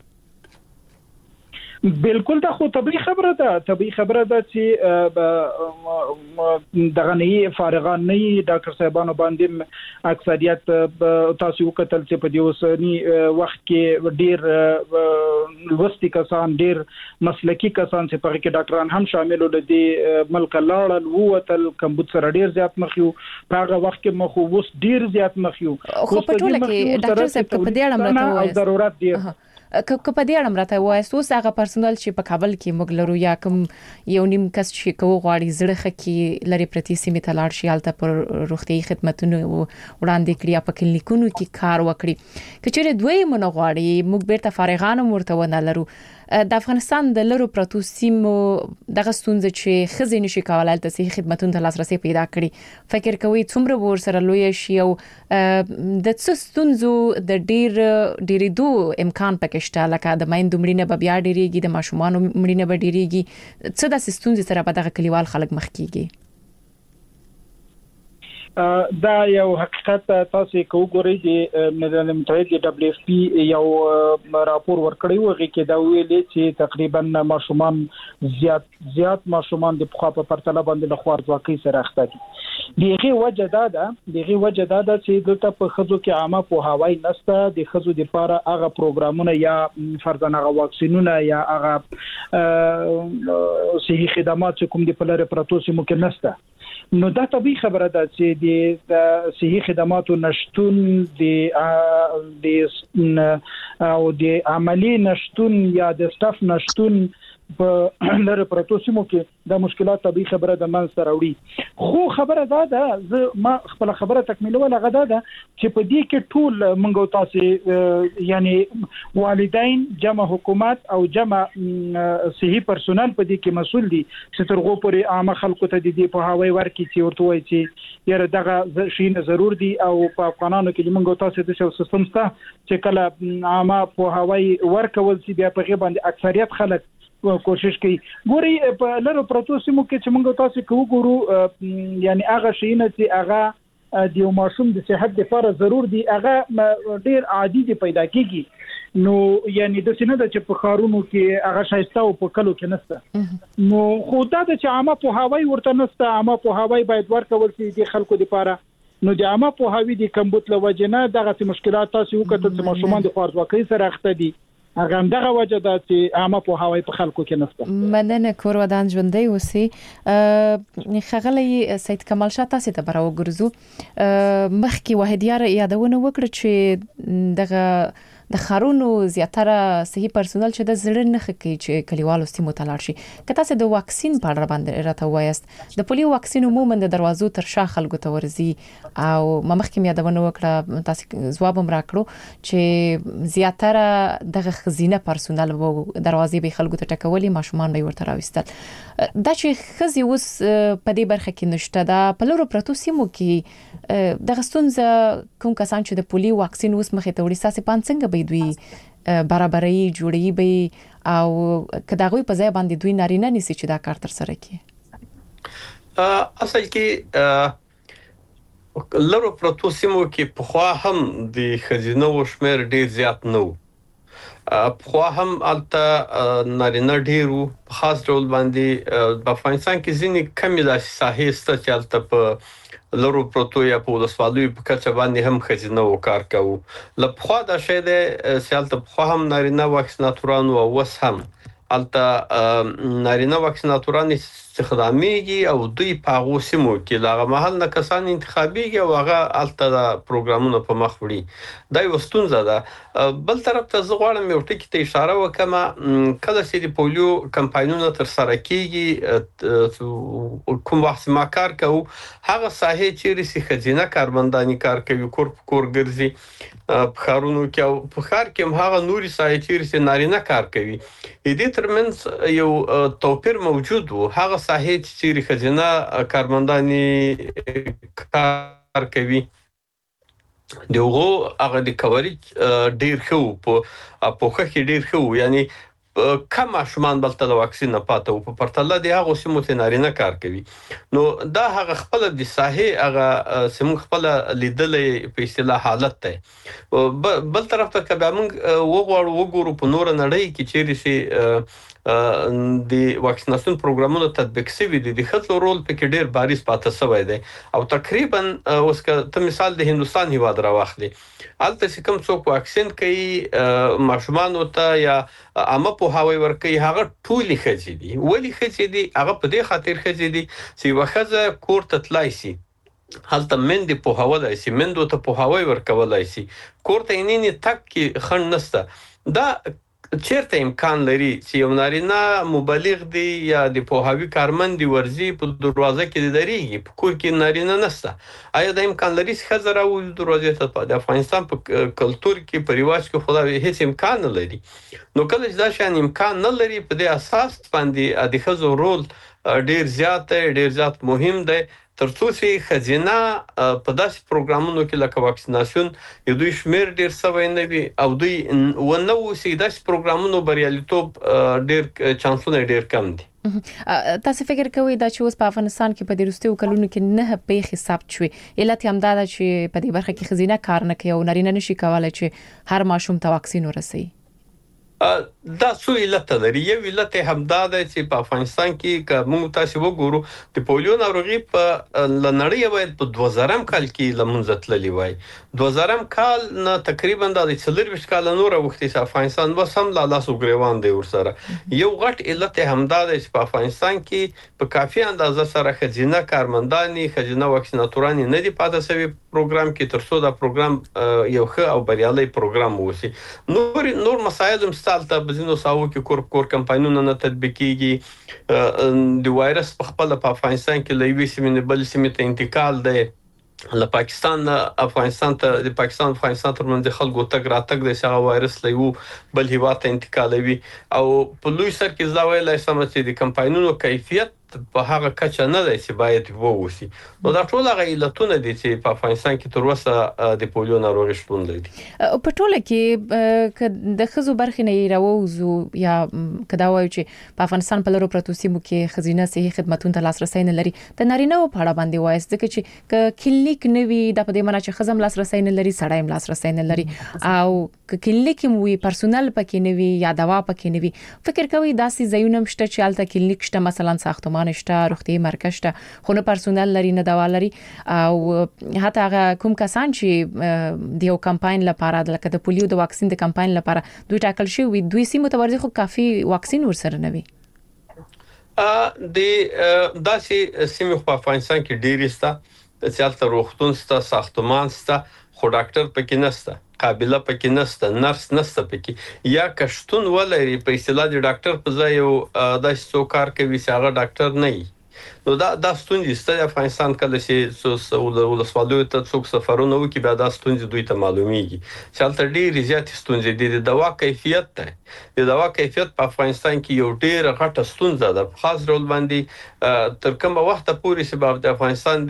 بالکل دا خو طبيعي خبره ده طبيعي خبره ده چې دغه نه فارغان نه ډاکټر صاحبانو باندې اکثریت تاسو وکتل چې په دې اوسنی وخت کې ډیر لوستي کسان ډیر مسلکی کسان چې په کې ډاکټران هم شامل ول دي ملک لاړل ووتل کمبود سره ډیر زیات مخیو په هغه وخت کې مخ ووس ډیر زیات مخیو. خو په ټوله کې ډاکټر صاحب په دې اړه مرته ضرورت دی که په دې اړه مرته وایي اوس هغه پرسونل چې په کابل کې موږ لرو یا کوم یو نیم کس چې کوو غواړي زړه خکې لري پرتی سیمه ته لاړ شي حالت پر روغتي خدماتونو وړاندې کړی په کلینیکونو کې کار وکړي. کچېره دوی مونږ غواړي موږ بیرته فارغانو مرته ونه لرو. د افغانستان د لرو پروتو سیمو دغه ستونزه چې خزینه شي کولای ته صحي خدماتونو ته لاسرسي پیدا کړي. فکر کوي څومره ور سره لوی شي او د څه ستونزو د ډیر ډیرې دو امکان پکشته لکه د مایند مړینه به بیا ډیریږي د ماشومان مړینه به ډیریږي. څه د ستونزې سره په دغه کلیوال خلک مخ کیږي؟ دا یو حقیقت تاسو کو ګورئ چې ملل متحد د دبليو اف پی یو راپور ورکړی و چې دا ویلي چې تقریبا ماشومان زیات زیات ماشومان د پخوا په پرتله باندې د خوارځواکۍ سره اخته دي. دغه وجه دا ده دغه وجه دا ده چې دلته په خزو کې عامه په هوای نسته د خزو لپاره هغه پروګرامونه یا فرضاً هغه واکسینونه یا هغه صحي خدمات چې کوم د پلار پروتو سیمو کې نسته. نو دا طبيعي خبره ده چې د صحي خدماتو نشټون د د او د عملی نشټون یا د سټاف نشټون په لره پروتو سیمو کې د مشکلات طبيعي خبره د من سره وړي. خو خبره دا ده زه ما خپل خبره تکمیلوله غدا ده چې په دې کې ټول منغو تاسو یعنی والدین جمع حکومت او جمع صحي پرسونل په دې کې مسول دي چې ترغو پورې عامه خلکو ته د دې په هواي ورکی چې ورته وایي چې یره دغه شي ضرور دي او په افغانانو کې منغو تاسو د سیستم سره چې کله عامه په هواي ورکول سي بیا په غیبه باندې اکثریت خلک کوشش کوي. ګوري په لرو پروتو سیمو کې چې موږ تاسو کوو ګورو یعنی هغه شي نه چې هغه د یو ماشوم د صحت لپاره ضرور دي هغه ډیر عادي دي پیدا کیږي. نو یعنی د سینې د چې په خارونو کې هغه شایسته او په کلو کې نسته. نو خو دا چې عامه په هواي ورته نسته عامه په هواي باید ورکول شي د خلکو لپاره. نو د عامه په هواي د کمبود لوجنه دغه مشکلات تاسو وکړه چې ماشومان د خوارځواکۍ سره اخته دي. هغه همدغه وجه ده چې عامه په هواي په خلکو کې نشته. مننه کور ودان ژوندۍ اوسې. خغلی سید کمال شاه تاسو ته براو ګرځو مخکې وحیدیار یادونه وکړه چې دغه د خارونو زیاتره صحي پرسونل چې د زړه نه خکې چې کلیوالو سیمو ته لاړ شي. که تاسو د واکسین په اړه باندې راته وایاست د پولیو واکسین عموما د دروازو تر شا خلکو ته ورزي او مخکې یادونه وکړه تاسو ځواب هم راکړو چې زیاتره دغه خزینه پرسونل وو دروازې به خلکو ته ټکولي ماشومان به ورته راوستل. دا چې خزي اوس په دې برخه کې نشته دا په لورو پروتو سیمو کې دغه ستونزه کوم کسان چې د پولیو واکسین اوس مخې ته وړي ساسي پان څنګه به دوی برابرۍ جوړي به او کداغوی په ځای باندې دوی نارینه نسی چې دا کار تر سره کوي. اصل کې لرو پروتو سیمو کې په خوا هم د خزینه وشمیر ډیر زیات نه وو. په هم الته نارینه ډیرو په خاص ډول باندې په افغانستان کې ځینې کمی د ساحې ست چې الته په لرو پروتو یا په ولسوالۍ په کچه باندې هم خزینه وکړ کوو. لپاره دا شی د سیالته په هم نارینه واکسیناتورانو او وس هم الته نارینه واکسیناتوران استخداميږي او دوی په هغه سیمو کې لاغه محل نه کسان انتخابيږي او هغه الته پروګرامونه په مخ وړي دا یو ستونزه ده. بل طرف ته زه غواړم یو ټکی ته اشاره وکم کله چې د پولیو کمپاینونه تر سره کیږي کوم وخت ما کار کوي هغه ساحه چې رسي خزینه کارمنداني کار کوي کور کور ګرځي په خارونو کې او په خار کې هغه نوري ساحه چې رسي نارینه کار کوي. دې ترمنځ یو توپیر موجود وو. هغه ساحه چې خزینه کارمنداني کار کوي دغه هغه د کوریج ډیر خو په پوخه کې ډیر خو یعنی کم شومان بلته د واکسین نه پاتو په پرتله د هغه سیمو ته نارینه کار کوي. نو دا هغه خپل د ساحه هغه سیمو خپل لیدلې په اصطلاح حالت ته بل طرف ته کبه موږ وګورو وګورو په نور نړۍ کې چیرې سي د واکسیناسیون پروګرامونو تطبیق شوی دي د خپل رول په کې ډیر بارز پاتې شوی دی او تقریبا اوس که مثال د هندستان هیواد راوخلي البته چې کوم څوک واکسین کوي ماشومان ته یا عامه په هواي ورکي هغه ټولي خځې دي ولي خځې دي هغه په دې خاطر خځې دي چې وخزه کور ته تلای شي هلته مندي په هوالای شي مندو ته په هواي ورکولای شي کور ته نینی تک کې خند نسته دا چیرته امکان لري چې یو نارینه مبلغ دی یا د پوهاوی کارمند ورزي په دروازه کې درېږي په کور کې نارینه نشته آیا د امکان لري چې خزر او دروازه ته د افغانستان په کلچر کې په ریواج کې خدای هیڅ امکان نه لري. نو کله چې دا شان امکان نه لري په دې اساس باندې د خزر رول ډیر زیات ډیر زیات مهم دی ترڅو چې خزینه په داسې پروګرامونو کې لکه واکسیناسیون یو دوی شمیر ډیر سوي نه وي او دوی ونه وسی داسې پروګرامونو بریالیتوب ډیر چانسونه ډیر کم دي. تاسو فکر کوئ دا چې اوس په افغانستان کې په دې وروستیو کلونو کې نه پیښې ثبت شوې علت هم دا ده چې په دې برخه کې خزینه کار نه کوي او نارینه نشي کولای چې هر ماشوم ته واکسین ورسوي. دا څو علت لري. یو علت هم دا دی چې په افغانستان کې کوم تاسو وګورو د پولیو ناروغي په لنړی باید په دوه زرم کال کې لمونځ تللی وای دوه زرم کال نه تقریبا د څلور ویشت کال نور وختي چې افغانستان بس هم لا لاسو ګریوان دی ورسره. یو غټ علت هم دا دی چې په افغانستان کې په کافي اندازه سره خزینه کارمنداني خزینه واکسیناتوران نه دی پاتې شوی پروګرام کې ترڅو دا پروګرام یو ښه او بریالي پروګرام وسی. نور نور مسایل هم ستالته بزینو ساو کې کور کور کمپاینونه نه تطبیقيږي د وایرس په خپل په افغانستان کې لوي سیمه بل سیمه ته انتقال دی له پاکستان افغانستان ته د پاکستان افغانستان ترمنځ خلکو تګ راتګ د هغه وایرس لوي بل هیوا ته انتقالوي او په لوی سر کې ځاوي لای سم چې د کمپاینونو کیفیت په هغه کچه نه دی چې باید ووسی. نو دا ټول هغه علتونه دي چې په افغانستان کې تر اوسه د پولیو ناروغي شتون لري. په ټوله کې د خزو برخې نه راوځو یا کدا وایو چې په افغانستان په لرو پروتو سیمو کې خزینه صحي خدماتونو ته لاسرسي نه لري د نارینه په اړه باندې وایي ځکه چې کلینیک نه وي د په دې معنی چې خزم لاسرسي نه لري سړی هم لاسرسي نه لري او کلینیک مو وي پرسونل پکې نه وي یا دوا پکې نه وي فکر کوي داسې ځایونه مشته چې الته کلینیک شته مثلا ساختمان شته روغتي مرکز شته خو نه پرسونل لري نه دوا لري او حتی هغه کوم کسان چې د یو کمپاین لپاره لکه د پولیو د واکسین د کمپاین لپاره دوی ټاکل شوی دوی سیمه متورزي خو کافي واکسین ورسره نه وي. ا د داسې سیمه په افغانستان کې ډیر سته چې الته روغتون سته ساختمان سته خو ډاکټر پکې نشته قابله پکې نشته نرس نشته پکې یا کشتون ولري په اصطلاح د ډاکټر په ځای یو د څو کار کوي چې هغه ډاکټر نه وي. نو دا د ستونزې ستاسو افغانستان کله چې ولسوالیو ته څوک سفرونه وکړي بیا د ستونزې دوی ته معلومیږي چې البته ډېر زیات ستونزې دي د دوا کیفیت ته د دوا کیفیت په افغانستان کې یو ډېر غټه ستونزه ده په خاص ډول باندې تر کومه وخت پورې چې د افغانستان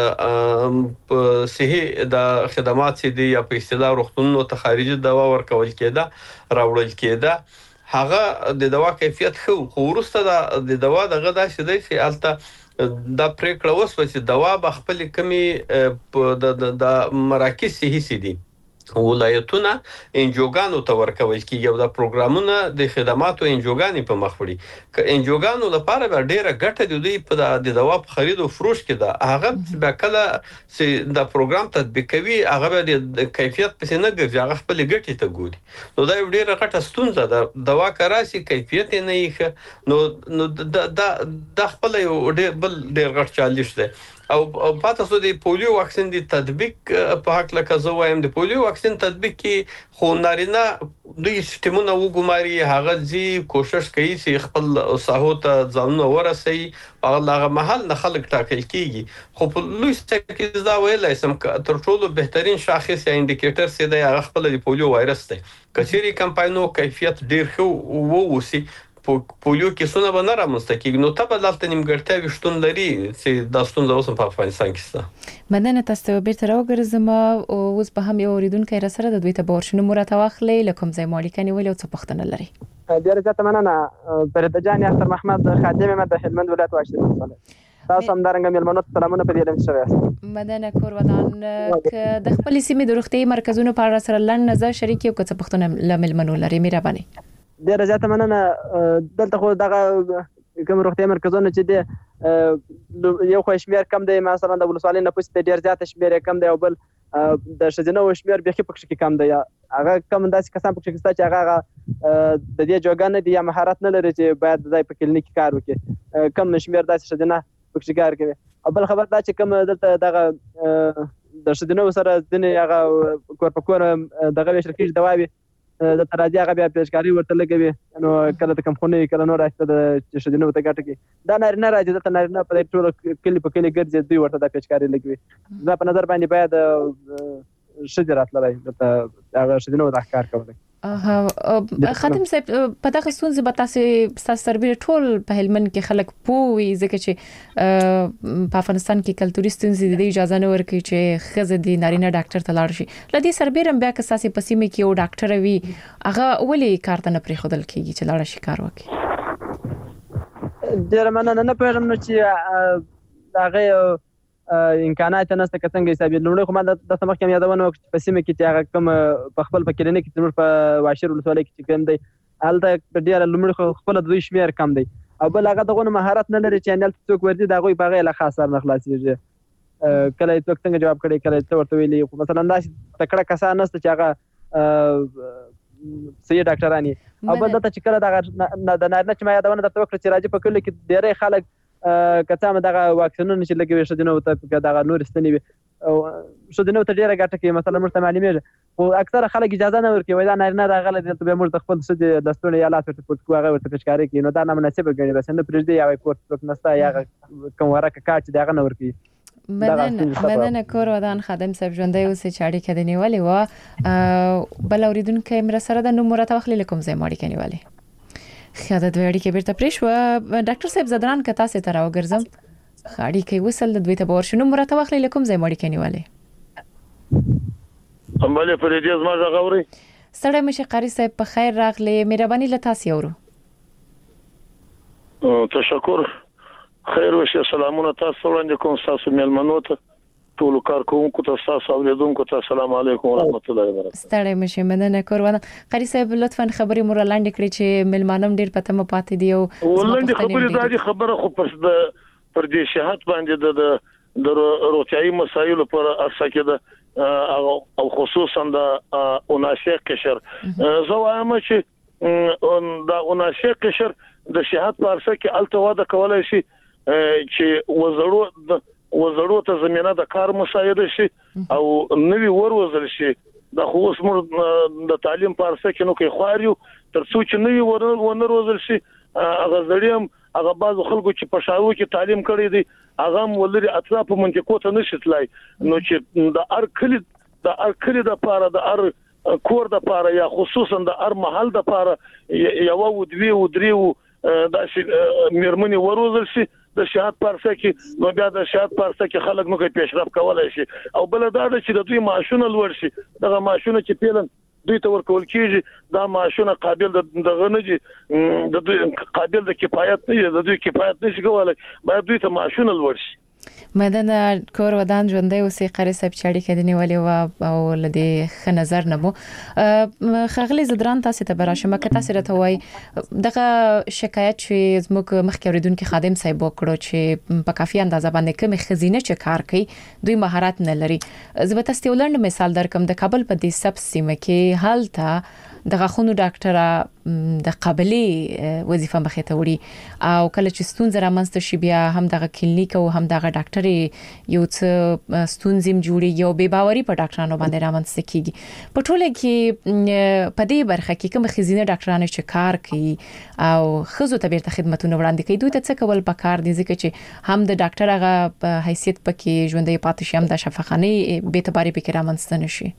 د صحي د خدمات دي یا په اصطلاح روغتونونو ته خارجي دوا ورکول کېده راوړل کېده هغه د دوا کیفیت خو ورسته د دوا دغه داسې دی چې الته دا پریکړه وسوه چې دوا به خپل کمی د مراکز صحي سي دي ولایتونه انجوګانو ته ورکول کیږي او د پروګرامونو د خدماتو انجوګانی په مخ وړي ک انجوګانو لپاره به ډیره ګټه د دوی په د دوا په خرید او فروش کې ده هغه به کله چې د پروګرام تطبیق کوي هغه به د کیفیت په نه ګرځي هغه خپل ګټې ته ګوري نو دا ډیره غټه ستونزه ده دوا کراسي کیفیت نه یې نو نو د د خپل یو ډیر بل ډیر غټ چالش ده او پاتې سو د پولیو واکسین د تطبیق په حق لکه زه وایم د پولیو واکسین تطبیق کې خو نارینه دوی سیستمونه وګماري هغه زی کوشش کوي چې خپل ساحو ته ځانونه ورسي هغه محل نه خلک ټاکل کیږي خو په لوی ستکه دا ویلای سم تر ټولو بهترین شاخص یا انډیکیټر سي د هغه خپل د پولیو وایرس دی کچيري کمپاینو کیفیت ډیر خو ووسی پولیو کیسونه به نه رامنځته کیږي نو ته به دلته نیمګړتیاوې شتون لري چې دا ستونزه اوس په افغانستان کې شته مننه تاسو ته بیرته راوګرځم او اوس به هم یو اوریدونکو را سره د دوی ته باور شنو مراته واخلې لکم ځای مالکانی ولې او څه پښتنه لري ډیره زیاته مننه فرید جان اختر محمد خادم مده هلمند ولایت واشنطن تاسو هم درنګ ملمنو سلامونه په دې لم شوي مدنه کور ودان ک د خپل سیمې د روغتي مرکزونو په اړه سره لن نظر شریک یو څه پښتنه لملمنو لري مهرباني ډیره زیاته مننه دلته خو دغه کوم روغتي مرکزونه چې دی یو خو شمیر کم دی مثلا د ولسوالۍ نه پوسټ ډیر زیات شمیر کم دی او بل د شجنه و شمیر به کې پکې کم دی هغه کم داسې کسان پکې شته چې هغه د دې جوګان دي یا مهارت نه لري چې باید د کلینیک کار وکړي کم شمیر داسې شجنه پکې کار کوي او بل خبر دا چې کم دلته دغه د شجنه سره د هغه کور په کور دغه شرکت دواوي د تراجع هغه بیا پیشکاری ورته لګوي نو کله د کم خونې کله نو راځي د شجنه ته ګټه کې دا نارینه راځي د نارینه په ټول کلی په کلی ګرځي دوی ورته د پیشکاری لګوي دا په نظر باندې باید شجرات لري د هغه شجنه د احکار کوي اه خادم صاحب په دغه ستونزې به تاسو سربېره ټول په هلمند کې خلک پوي ځکه چې په افغانستان کې کلتوري ستونزې د اجازه نه ورکوي چې خزه د نارینه ډاکټر ته لاړ شي لدی سربېره بیا که تاسو په سیمه کې یو ډاکټر وي هغه ولې کارته نه پرې خودل کیږي چې لاړ شي کار وکړي ډیر مننه نه پېژنم چې هغه امکانات نشته که څنګه حساب لومړی خو ما د سمخ کې یادونه وکړه په سیمه کې چې هغه کوم په خپل په کلینیک کې تمر په واشر ولسوالۍ کې کوم دی الته ډیر لومړی خپل د دوی شمیر کم دی او بل هغه دغه مهارت نه لري چې انل څوک ورته دغه په غیر خاصه نه خلاصيږي کله څوک څنګه جواب کړي کله څه ورته ویلي مثلا دا تکړه کسان نشته چې هغه سي ډاکټرانی او بل دا چې کله دغه د نارینه چې ما یادونه درته وکړه چې راځي په کله کې ډیره خلک کته مې دغه واکسینونه چې لګوي شدنه ته دغه نور استنی او شدنه ته ډیره ګټه کوي مثلا مرته معلومیږي او اکثر خلک اجازه نه ورکوي دا نه نه راغله د به موږ خپل څه د ستونی یا لاس ته پټ کوغه ورته پېشکاري کوي نو دا نه مناسب غني بس نه پرېږدي یا کورس پک نستا یا کوم ورکه کاټ دغه نه ورکوي مننه مننه کور ودان خادم صاحب ژوندۍ اوسې چاړي کده نیولې و بل اوریدونکو مر سره د نوم مرته وخت لیکم زې ماړي کني والي خاطر د وړي کې بیرته پریښو ډاکټر صاحب زدران کته سي تر اوګرزم خاړي کې وصل د دوی ته باور شنو مرته وخت لیکم زې ماړي کني والي امباله فريدي زما غوري سړی مشه قاری صاحب په خیر راغلی مهرباني لته تاسو ورو تشکر خیر وشه سلامونه تاسو وړاندې کوم تاسو ملمنو ته ټول کارکونکو ته تاسو اوریدونکو ته السلام علیکم ورحمت الله وبرکاته ستړی مشه مننه کوروانه قاری صاحب لطفا خبري مور لاندې کړی چې ملمانم ډیر پته م پاتې دی او ولنډ خبري دا خبره خو پر د پر دې شهادت باندې د د روغتيایي مسایلو پر اساس کې او خصوصا د اوناسیق قشر زه وایم چې د اوناسیق قشر د شهادت په اساس کې التواده کولای شي چې وزړو وزړو ته زمينه د کار مساعده شي او نوی وروزل شي د خو اوس موږ د تعلیم په اساس کې نو کې خواريو تر څو چې نوی ونروزل شي هغه زړیم هغه بعض خلکو چې په شاو کې تعلیم کړی دي هغه ولري اطراف منطقو ته نشي تلای نو چې د ار کلی د ار کلی د پاره د ار کور د پاره یا خصوصا د ار محل د پاره یو و دوی و دریو د میرمنې وروزل شي د شهادت پارسه کې نو بیا د شهادت پارسه کې خلک نو کې پیشرفت کولای شي او بل دا چې د دوی معاشونه لوړ شي دغه معاشونه چې پیلن دوی ته ورکول کیږي دا معاشونه قابل د غنجي د دوی قابل د کفایت نه د دوی کفایت نشي کولای باید دوی ته معاشونه لوړ شي مدن کور ودان ژوندۍ اوسې قاری صاحب چاړي کې د نیولې او لدی خ نظر نه مو خغلی زدران تاسو ته براشمه که تاسو راته وای دغه شکایت چې زموږ مخکې اوریدونکو خادم صاحب وکړو چې په کافي اندازه باندې کوم خزینه چې کار کوي دوی مهارت نه لري. زه به تاسو ولرم مثال درکم د کابل په دې سب سیمه کې حالت د غاخونو ډاکټر د قابلی وظیفه مخې ته وړي او کله چې ستونزه رامنځته شي بیا هم دغه کلینیک او هم دغه ډاکټر یو څه ستونزې جوړي یو بے باوري په ډاکټرانو باندې رامنځته کیږي. په ټوله کې په دې برخه کې کوم خزینه ډاکټرانو چې کار کوي او خزو ته بیرته خدماتونه وړاندې کوي دوی ته څه کول پکار دي ځکه چې هم د ډاکټر هغه په حیثیت پکې ژوندۍ پاتې شي هم د شفاخانه به اعتباري پکې رامنځته نشي.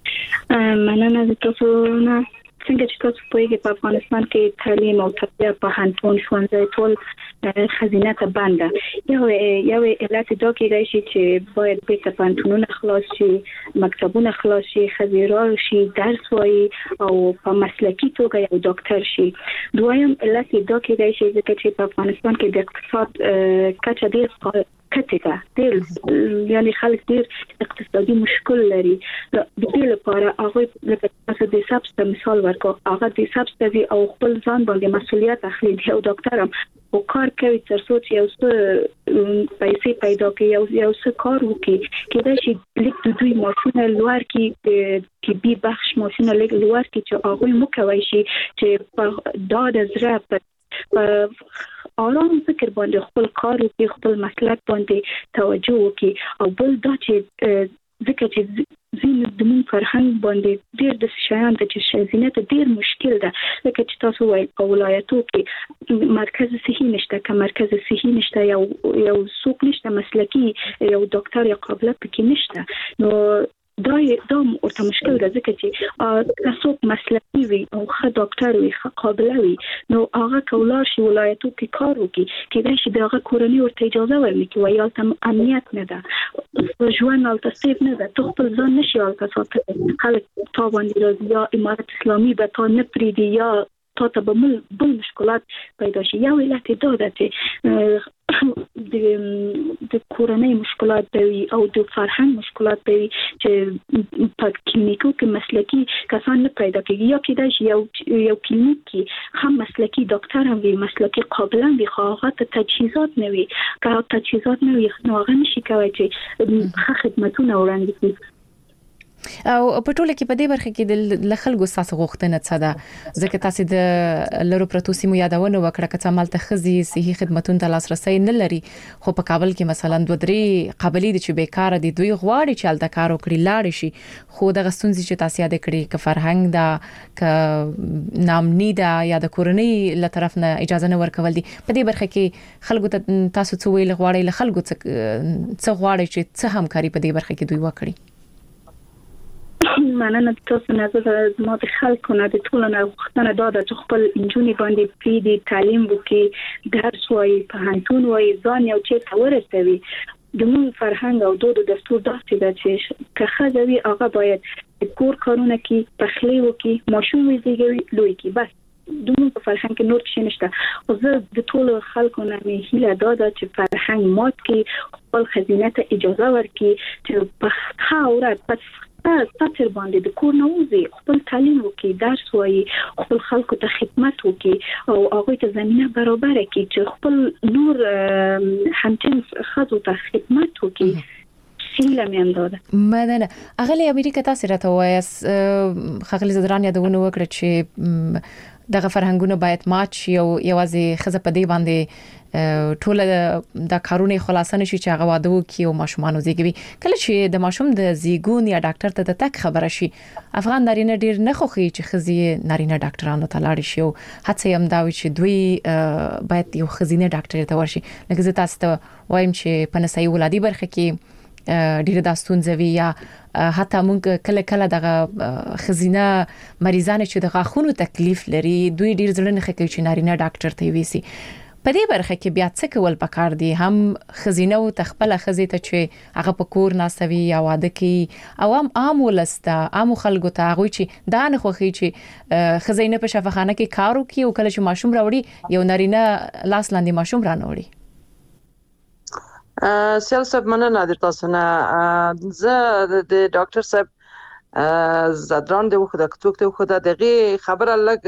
مننه د تاسو نه څنګه چې تاسو په یوه په افغانستان کې تعلیم او تربیه په هانتون ښوونځي ټول خزینه ته بنده یو یو علت دا کېږي چې باید به ته پانتونونه خلاص شي مکتبونه خلاص شي خزیرا شي درس وایي او په مسلکی توګه یو ډاکټر شي. دویم علت دا کېږي چې په افغانستان کې د اقتصاد کچه ډېر کټه ډېر یعنی خلک ډېر اقتصادي مشکل لري. د دې لپاره هغه لکه تاسو د سبسته مثال ورکو هغه د سبسته او خپل ځان باندې مسؤلیت اخلي یو ډاکټر هم او کار کوي تر څو چې یو څه پیسې پیدا کړي یو یو څه کار وکړي کله چې لیک د دوی ماشونه لوړ کې کې بي بخش ماشونه لیک لوړ کې چې هغه مو کوي شي چې په داد زړه په آرام فکر باندې خپل کار او خپل مسلک باندې توجه وکړي او بل دا چې ځکه چې زین د مون فرهنګ باندې ډېر د شیان د چې زینت ډېر مشکل ده لکه چې تاسو وایي په ولایتو کې مرکز صحي نشته که مرکز صحي نشته یو یو څوک نشته مسلکی یو ډاکټر یا قابلیت پکې نشته نو دا دا ورته مشکل ده ځکه چې تاسو مسلکی وي او ښه ډاکټر وي ښه قابل وي نو هغه کولار شي ولایتو کې کار وکړي کله چې دغه کورنۍ ورته اجازه ورنکړي وایي البته امنیت نه ده ژوند البته سیف نه ده تو خپل ځان نشي البته ساتلی خلک تا باندې راځي یا امارت اسلامي به تا نه پریږدي یا تا ته به مل بل مشکلات پیدا شي. یو علت دا ده چې د د کورنۍ مشکلات دی او د فرهنګ مشکلات دی چې په کلینیکو کې مسلکی کسان نه پیدا کیږي یا کېدای شي یو یو کلینیک کې هم مسلکی ډاکټر هم وي مسلکی قابل هم وي خو هغه ته تجهیزات نه وي که تجهیزات نه وي نو هغه نشي کولی چې ښه خدمتونه وړاندې کړي. او په ټوله کې په دې برخه کې د خلکو ساس غوښتنه څه ده ځکه تاسو د لرو پروتو سیمو یادونه وکړه چې عمل ته خزي صحي خدماتونو ته لاسرسي نه لري خو په کابل کې مثلا دوه درې قابلیت چې بیکاره دي دوی غواړي چې الته کار وکړي لاړ شي خو د غستونځي چې تاسو یاد کړی ک فرهنګ دا ک نامنی دا یا د کورنۍ له طرف نه اجازه نه ورکول دي په دې برخه کې خلکو ته تاسو څه ویل غواړي له خلکو څه غواړي چې څه همکاري په دې برخه کې دوی وکړي. مننه تاسو نه زه ما د خلکو نه د ټولو نه غوښتنه دا ده چې خپل انجونې باندې پریدي تعلیم وکړي درس وایي پوهنتون وایي ځان یو چېرته ورسوي. د مون فرهنګ او دود او دستور داسې ده چې که ښځه وي هغه باید د کور کارونه کوي پخلی وکړي ماشوم وزېږوي لوی کړي بس دومره په فرهنګ کې نور څه نشته. خو زه د ټولو خلکو نه مې هیله دا ده چې فرهنګ مات کړي خپل خزینه ته اجازه ورکړي چې په ښه ورځ پس تاسو باندې د کور نه وځي خپل تعلیم وکړي درس وایي خپل خلکو ته خدمت وکړي او هغه ته زمينه برابر کړي چې خپل نور همچنس خاطر ته خدمت وکړي. سیله مې انداده مننه. اغلی امریکا تاسو راته وایس خغلی زدران یادونه وکړه چې دغه فرهنګونه باید مات شي او یوازې خزه په دی باندې ټول د کارونه خلاصانه شي چې هغه واده وکي او ماشومان زیږوي. کله چې د ماشوم د زیګون یا ډاکټر ته د تک خبره شي افغان نارینه ډیر نه خوخي چې خزي نارینه ډاکټرانو ته لاړ شي او هڅه هم دا وي چې دوی باید یو خزینه ډاکټر ته ورشي. لکه زه تاسو ته وایم چې په نسایي ولادي برخه کې ډیره داستون زوی یا حتی مونږ کله کله دغه خزینه مریضان چې د غاښونو تکلیف لري دوی ډیر ځل نه کوي چې نارینه ډاکټر ته ویسي. په دې برخه کې بیا څه کول پکار دي هم خزینه او تخپل خزې ته چې هغه په کور ناسوي یا واده کې او هم عام ولسته عام خلکو ته هغه چې دا نه خوخي چې خزینه په شفاخانه کې کار وکي او کله چې ماشوم راوړي یو نارینه لاس لاندې ماشوم رانوړي. سیال صاحب مننه د تاسو نه. زه د ډاکټر صاحب زدران د وخت د کتوک د وخت دغه خبره لګ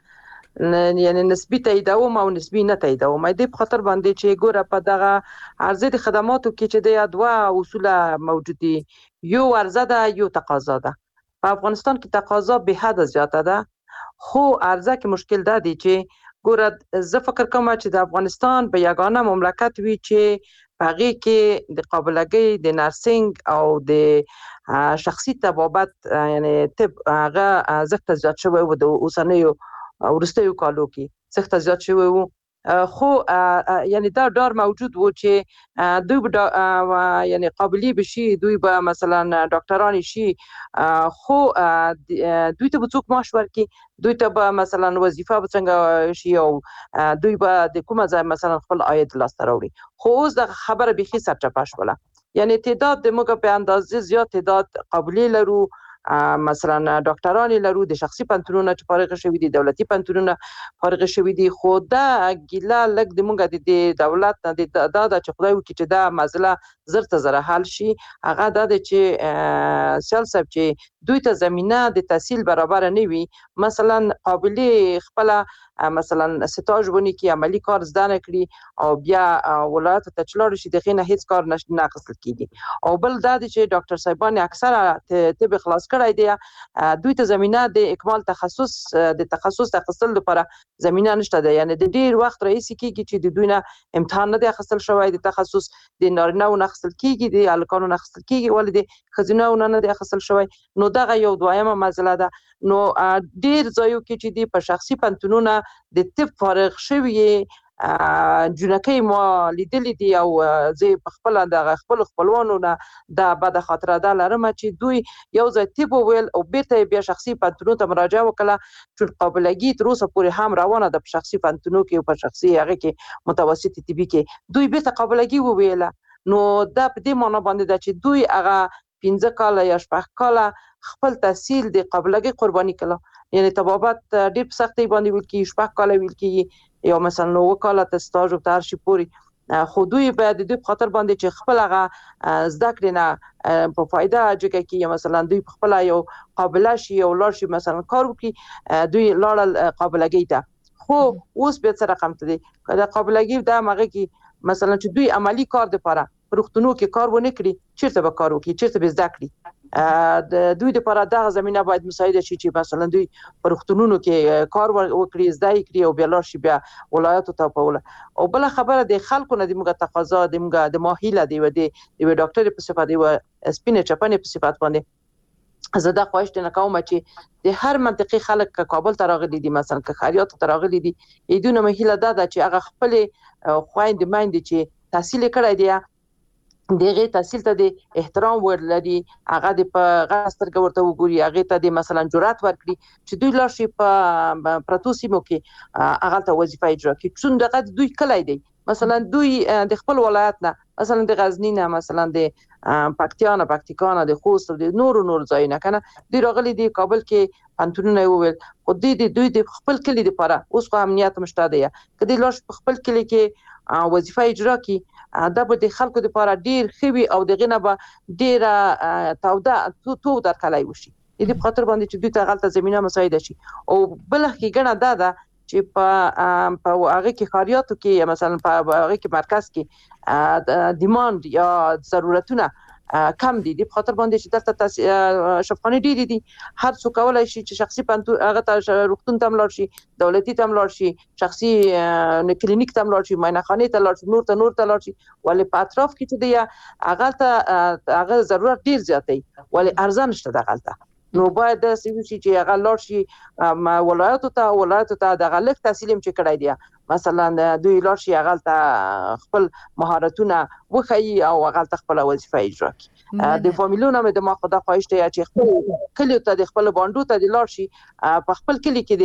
یعنی نسبی تاییدوم او نسبی نه تاییدوم. د په خاطر باندې چې ګوره په دغه عرضه د خدماتو کې چې د دوه اصول موجود دي، یو عرضه ده یو تقاضا ده. په افغانستان کې تقاضا به حد زیاته ده، خو عرضه کې مشکل ده دی چې ګوره زه فکر کوم چې د افغانستان به یگانه مملکت وي چې هغه کې د قابلګۍ د نرسنګ او د شخصي طبابت یعنی طب هغه زښت زیات شوی و د اوسنیو ورستیو کالو کې زښت زیات شوی و، خو یعنی دا ډار موجود و چې دوی به یعنی قابلیت بشي، دوی به مثلا ډاکټران شي، خو دوی ته به څوک معاش ورکړي، دوی ته به مثلا وظیفه به څنګه شي او دوی به د کومه ځای مثلا خپل عاید لاسته راوړي. خو اوس د خبره بيخي سرچپه شوله، یعنی تعداد د موږ په اندازې زیات تعداد قابلیت لرو، مثلا ډاکټران لرو، د شخصي پنتونونه چې فارغ شوي دي، دولتي پنتونونه فارغ شوي دي، خو دا ګیله لګ د موږ د دولت نه دا د چې خدای وکړي چې دا مسله زر ته زر حل شي. هغه دا چې سیال صاحب چې دوی ته زمينه د تحصیل برابر نه وي، مثلا قابلیت خپل مثلا ستاج ونی کی عملی کار زده نکړي او بیا ولایت ته چلار شي، دغه نه هیڅ کار نشي ناقصل کیږي. او بل دا چې ډاکټر صاحبان اکثره طب خلاص کړای دی، دوی ته زمينه د اکمال تخصص د تخصص تخصص لپاره زمينه نشته ده، یعنی د ډیر وخت رئیس کیږي چې د دوی نه امتحان نه دی اخیستل شوی، د تخصص د نارینه او نخصل کیږي، د الکانو نخصل کیږي، ولې د خزینه او نه دی اخیستل شوی. نو دغه یو دویمه مسله ده. نو ډیر ځایو کې چې دی په شخصي پنتونونه د طب فارغ شوی جنکې ما لیدلې دي، او زه په خپل د خپل خپلوانو نه د بد خاطره ده لرم چې دوی یو ځای طب ویل او بیرته بیا شخصي پنتونو ته مراجعه وکړه، چې قابلګي تر اوسه پورې هم روانه ده په شخصي پنتونو کې او په شخصي هغه کې متوسط طبي کې دوی بیرته قابلګي وویله. نو دا په دې معنی باندې ده چې دوی هغه پنځه کاله یا شپږ کاله خپل تحصیل د قابلګي قرباني کړه، یعنی طبابت ډېر په سختۍ باندې ویل کی، شپږ کاله ویل کی یا مثلا نو کاله ته سټاژ او تر شي پوری، خو دوی باید د دې خاطر باندې چې خپل هغه زده کړې نه په فائدہ جګه کې مثلا دوی خپل یو قابلیت شي او لار شي مثلا کار وکړي، دوی لاړ قابلګي ته. خو اوس به څه رقم ته دي دا قابلګي دا مګه کې مثلا چې دوی عملی کار د پاره روغتونو کې کار ونه کړي، چیرته به کار وکړي، چیرته به زده کړي. د دوی لپاره دغه زمينه باید مساعده شي چې مثلا دوی په روغتونونو کې کار وکړي، زده کړي او بیا لار شي بیا ولایتو ته په وله. او بل خبره د خلکو نه د موږ تقاضا د موږ د ماهیله دی و د ډاکټر په صفات دی و سپینه چپنه په صفات باندې زه دا خواهش نه کوم چې د هر منطقي خلک کابل ته راغلي دي، مثلا که خاریات ته راغلي دي، ایدونه مهیله ده چې هغه خپل خويند مایند چې تحصیل کړی دی دغه تحصیل ته د احترام ورلري، هغه د په غاسترګ ورته وګوري، هغه ته د مثلا جرأت ورکړي چې دوی لاړ شي په پروتو سیمو کې هغه ته وظیفه اجرا کړي. څون دغه دوی کلای دی مثلا دوی د خپل ولایت نه مثلا د غزنی نه مثلا د پکتیا نه پکتیکا نه د خوست او د نور نور ځای نه کنه دی راغلي دی کابل کې پنتونونه وویل، خو دوی د دوی د خپل کلی لپاره اوس خو امنیت مشته دی، کدی لاړ په خپل کلی کې وظیفه اجرا کړي، دا به د خلکو لپاره ډیر خوي او دغه نه به ډیره توده تو تو درکلای وشي. دې په خاطر باندې چې دوی ته غلطه زمينه مساعده شي. او بل کې ګڼه دا ده چې په په هغه کې خاریاتو کې مثلا په هغه کې مرکز کې ډیماند یا ضرورتونه کم دي، د خاطر باندې چې دلته شفقانه ډېری دي، هر څوک کولای شي چې شخصي پنتو هغه ته روغتون ته ملاړ شي، دولتي ته ملاړ شي، شخصي کلینیک ته ملاړ شي، معاینه ته لاړ شي، نور ته نور ته لاړ شي، ولې په اطراف کې چې دی هغه ته هغه ضرورت ډیر زیات دی، ولې ارزان شته دغه ته. نو باید د سیوی چې هغه لاړ شي ولایتو ته ولایتو ته د غلط تحصیل چې کړای دی، مثلا دوی لاړ شي هغه ته خپل مهارتونه وخی او هغه ته خپل وظیفه اجرا کړي. د فامیلونو مې د ما خدا خواهش ته چې خپل کلی ته د خپل باندو ته د لاړ شي په خپل کلی کې د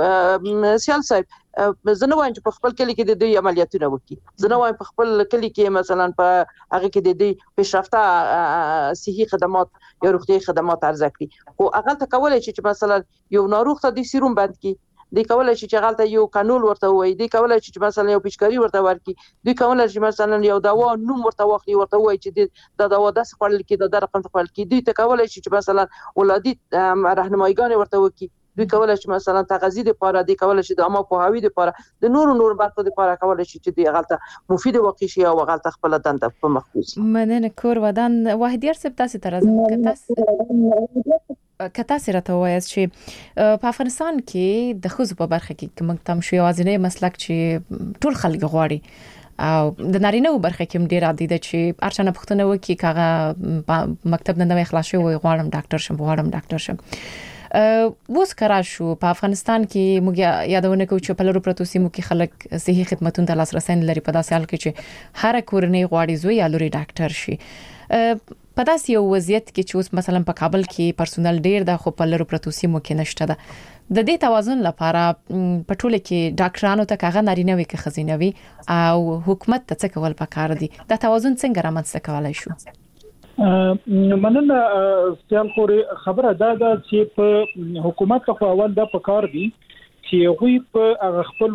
سیال صاحب زه نه وایم چې په خپل کلی کې د دوی عملیاتونه وکړي، زه نه وایم په خپل کلی کې مثلا په هغه کې د دوی پیشرفته صحي خدمات یا روغتي خدمات ارزه کړي، خو هغه ته کولای شي چې مثلا یو ناروغ ته د سیروم بند کړي، دی کولای شي چې غلطه یو قانون ورته وایي دی کولای شي چې مثلا یو پیچکاری ورته ورکي دی کولای شي مثلا یو دوا نوم ورته واخلي ورته وایي چې دا دوا داس خپل کې د رقم خپل کې دی ته کولای شي چې مثلا ولادي راهنمایګان ورته وکي دوی کولای شي مثلا تغذیه لپاره دی کولای شي د عامه پوهاوی لپاره د نور نور برخو لپاره کولای شي چې دی غلطه مفید واقع شي او غلطه خپل دنده په مخصوص مننه کور ودان وحدیار سپ تاسو ترازم کتاس کتا سره ته وایي چې په افغانستان کې د خوځ په برخه کې کوم تم شو یوازینی مسلک چې ټول خلک غواړي او د نارینه برخه کې ډیر عادي ده چې ارچنه پښتنه وکي کاغه مکتب نه نوې خلاص شوی غواړم ډاکټر شم غواړم ډاکټر شم ووس کرا شو په افغانستان کې موږ یادونه کوو چې په لرو پروتو سیمو کې خلک صحي خدماتو ته لاسرسي لري په داسې حال کې چې هر کورنۍ غواړي زوی یا لوري ډاکټر شي په داسې یو وضعیت کې چې اوس مثلا په کابل کې پرسونل ډیر د خو په لرو پروتو سیمو کې نشته ده د دې توازن لپاره په ټوله کې ډاکټرانو ته کاغه نارینه وي کې خزینوي او حکومت ته څه کول پکار دي دا توازن څنګه رامنځته کولای شو مننه سیال خوري خبره دا ده چې په حکومت خو اول دا پکار دي چې غوي په خپل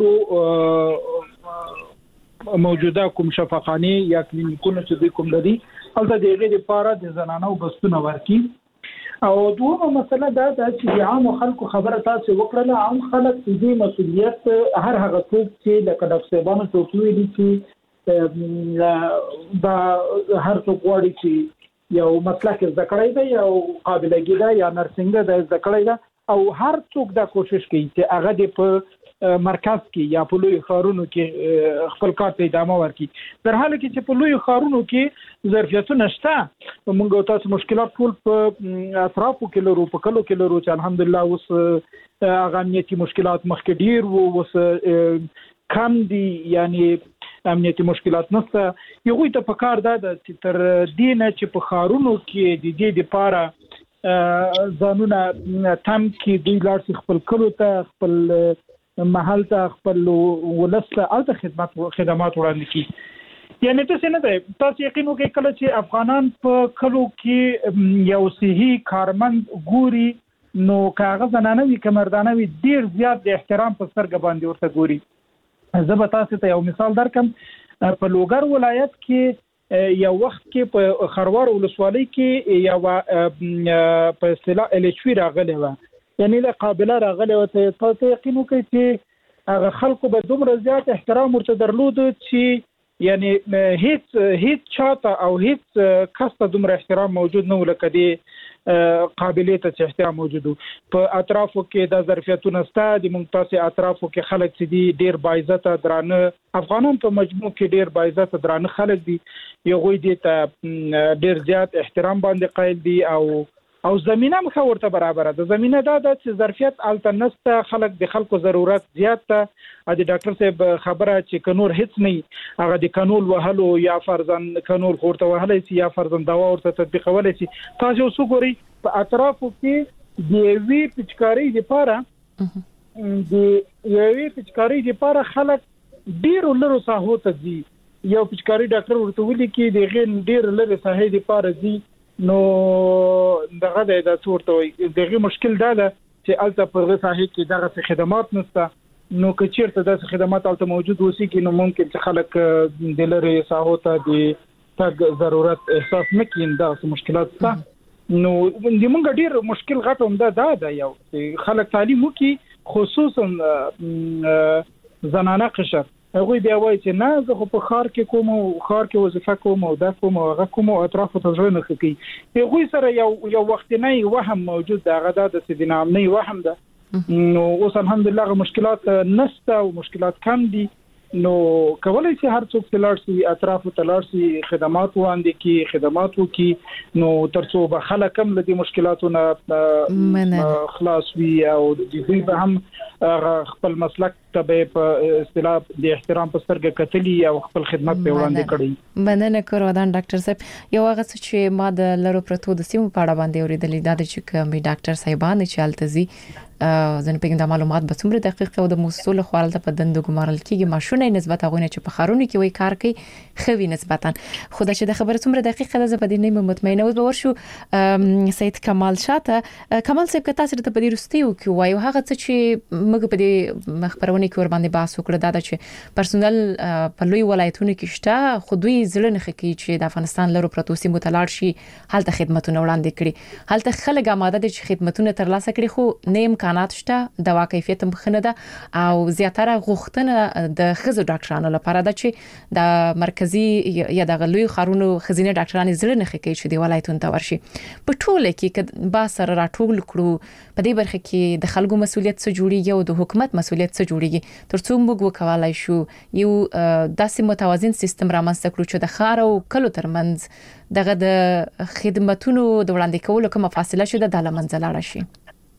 موجوده کوم شفاخانه یا کلینیکونه چې کوم لري البته د غیر لپاره د زنانو بستونه ورکي او دوه مسله دا ده چې عام خلکو خبره تاسو وکړه عام خلک دې مسؤلیت هر هغه څوک چې لکه د سبانو ټوکوي دي چې دا هر څوک وړي چې یو مسلک زده کړی دی او قابلیت دی یا نرسنګ دی زده کړی دی او هر څوک دا کوشش کوي چې هغه د په مرکز کې یا په لوی ښارونو کې خپل کار ته ادامه ورکړي در حال کې چې په لوی ښارونو کې ظرفیتونه شته موږ تاسو مشکلات ټول په اطرافو کې لرو په کلو کې لرو چې الحمدلله اوس هغه امنیتي مشکلات مخکې ډیر وو اوس کم دي یعنی امنیتي مشکلات نشته یو ته په کار ده چې تر دې نه چې په خارونو کې د دې لپاره ځانونه تم کې دوی لار خپل کلو ته خپل محل ته خپل ولسته الته خدمات خدمات وړاندې کی یعنی څه نه ده تاسو یقین وکړئ کله چې افغانان په کلو کې یو صحي کارمند ګوري نو کاغذ نه وي کمردانه وي ډیر زیات د احترام په سترګ باندې ورته ګوري زه به تاسو ته یو مثال درکم په لوګر ولایت کې یو وخت کې په خروار ولسوالۍ کې یو په اصطلاح الچوي راغلی و یعنی له قابله راغلی و ته تاسو یقین وکړئ چې هغه خلکو به دومره زیات احترام ورته درلود چې یعنی هیڅ هیڅ چاته او هیڅ کس ته دومره احترام موجود نه ولکه دی قابلیت ته احترام موجود په اطرافو کې د ظرفیتونو ستاسو د ممتازه اطرافو کې خلک چې دي ډیر باعزت درانه افغانان په مجموع کې ډیر باعزت درانه خلک دي یو غوي دي ته ډیر زیات احترام باندې قائل دي او او زمينه مخ ورته برابر ده زمينه دا د ظرفیت التنسته خلک د خلکو ضرورت زیات ته د ډاکټر صاحب خبره چې کنور هیڅ نه هغه د قانون وهلو یا فرضاً قانون ورته وهلای شي یا فرضاً دوا ورته تطبیقولای شي تاسو وګورئ په اطرافو کې د وی پچکاری لپاره د یوې پچکاری لپاره خلک ډیر لرو ساحو ته دي یو پچکاری ډاکټر ورته ولي کې د غیر ډیر لرو ساحې لپاره دي نو دغه د تورته دغه مشکل دا ده چې الته په غساهي کې دغه خدمات نشته نو که چیرته د خدمات الته موجود وسی کې نو ممکن چې خلک د لری ساحو ته د تګ ضرورت احساس نکین دا مشکلات شته نو د مونږ ډیر مشکل غټوم دا دا ده یو خلک تعلیم وکي خصوصا زنانه قشر هغه بیا وایي چې نه زه خو په خار کې کوم او خار کې وظیفه کوم او دا کوم او هغه کوم او اطراف ته ځړنه کوي هغه سره یو یو وخت نه وهم موجود دا غدا د سیدنام نه وهم ده نو اوس الحمدلله مشکلات نشته او مشکلات کم دي نو کولای شي هر څوک تلارسي اطراف تلارسي خدمات وړاندې کی خدمات وکي نو ترڅو به خلک هم لدی مشکلاتونه خلاص وي او د دې به هم خپل مسلک ته په اصطلاح د احترام په سترګه کتلی او خپل خدمت په وړاندې کړی مننه کورودان ډاکټر صاحب یو هغه چې ما د لرو پرتو د سیمو په اړه باندې اوریدلې دا چې کوم ډاکټر صاحبان چې التزي ځنه پیګم د معلومات به څومره دقیق او د موصول خوالته په دند ګمارل کیږي ماشونه نسبت هغه چې په خارونو کې وای کار کوي خوي نسبتا خو دا چې د خبره څومره دقیقه ده په دې نه مطمئنه اوس به ورشو سید کمال شاته کمال صاحب که تاسو ته په دې رستیو کې وایو هغه څه چې موږ په دې مخبرونه کې ور باندې بحث وکړو دا چې پرسونل په لوی ولایتونو کې شته خو دوی زړه نه خکې چې د افغانستان لرو پروتو سیمو ته لاړ شي هلته خدماتونه وړاندې کړي هلته خلک آماده دي چې خدماتونه ترلاسه کړي خو نه امکانات شته د واقعیت مخنه ده او زیاتره غوښتنه د خزو ډاکټرانو لپاره ده چې د مرکزی یا د غلوی خارونو خزینه ډاکټرانو زړه نه خکې چې دی ولایتونو ته ورشي په ټوله کې با سره راټول کړو په دې برخه کې د خلکو مسولیت څه جوړیږي او د حکومت مسولیت څه جوړیږي ترڅو موږ وکولای شو یو داسې متوازن سیستم رامنځته کړو چې د خار او کلو ترمنځ دغه د خدماتونو د وړاندې کولو کومه فاصله شوه د لمنځه لاړ شي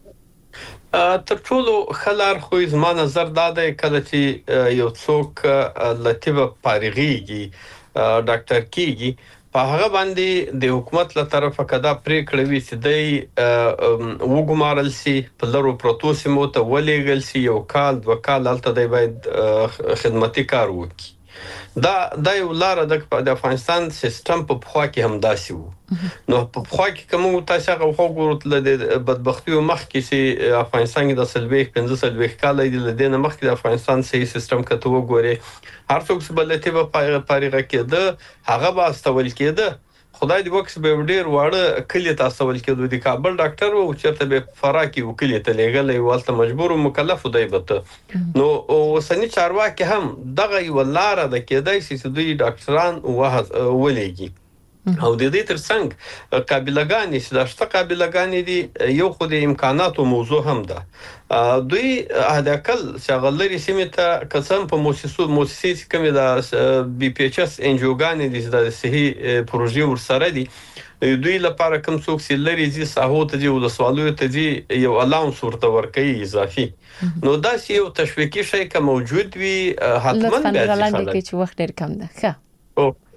تر ټولو خلار خو زما نظر دا دی کله چې یو څوک لطیفه فارغيږي ډاکټر کیږي په هغه باندې د حکومت له طرفه کدا پریکړه وی چې دی وګمارل سي په لرو پروتو سیمو ته ولېګل سي یو کال دوه کال الته دی باید خدماتي کار وکړي دا د یو لار د افغانستان سیستم په خوا کې هم داسي وو نو په خوا کې کوم تاسو هغه وګورئ د بدبختی مخ کې سي افغانستان د سلويخ پنځه سلويخ کال دی د دې مخ کې د افغانستان سي سیستم کته وګورئ هر څوک چې بلته په پاریغه کېده هغه با استول کېده خدای دې وکس به ډیر واړه کلی تاسو ول کېدو د کابل ډاکټر او چرته به فراکي وکیل ته لګلې ولته مجبور او مکلف دی بته نو وسنی چارواکي هم دغه ولاره د کېدای چې دوی ډاکټران ولېږي او د دې ترڅنګ قابلګانی چې د شته قابلګانی دي یو خو د امکاناتو موضوع هم ده دوی هداکل شغلري سیمه قسم په مؤسسو مؤسسې کومه د بي پی ایچ اس انجوګانی دي د صحي پروژې ورسره دي دوی لپاره کوم څوک چې لري چې ساحو ته دی او سوالو ته دی یو الاونس ورته ورکوي اضافي نو دا یو تشویقي شی که موجود وي حتما به ځي چې وخت ډیر کم ده ښه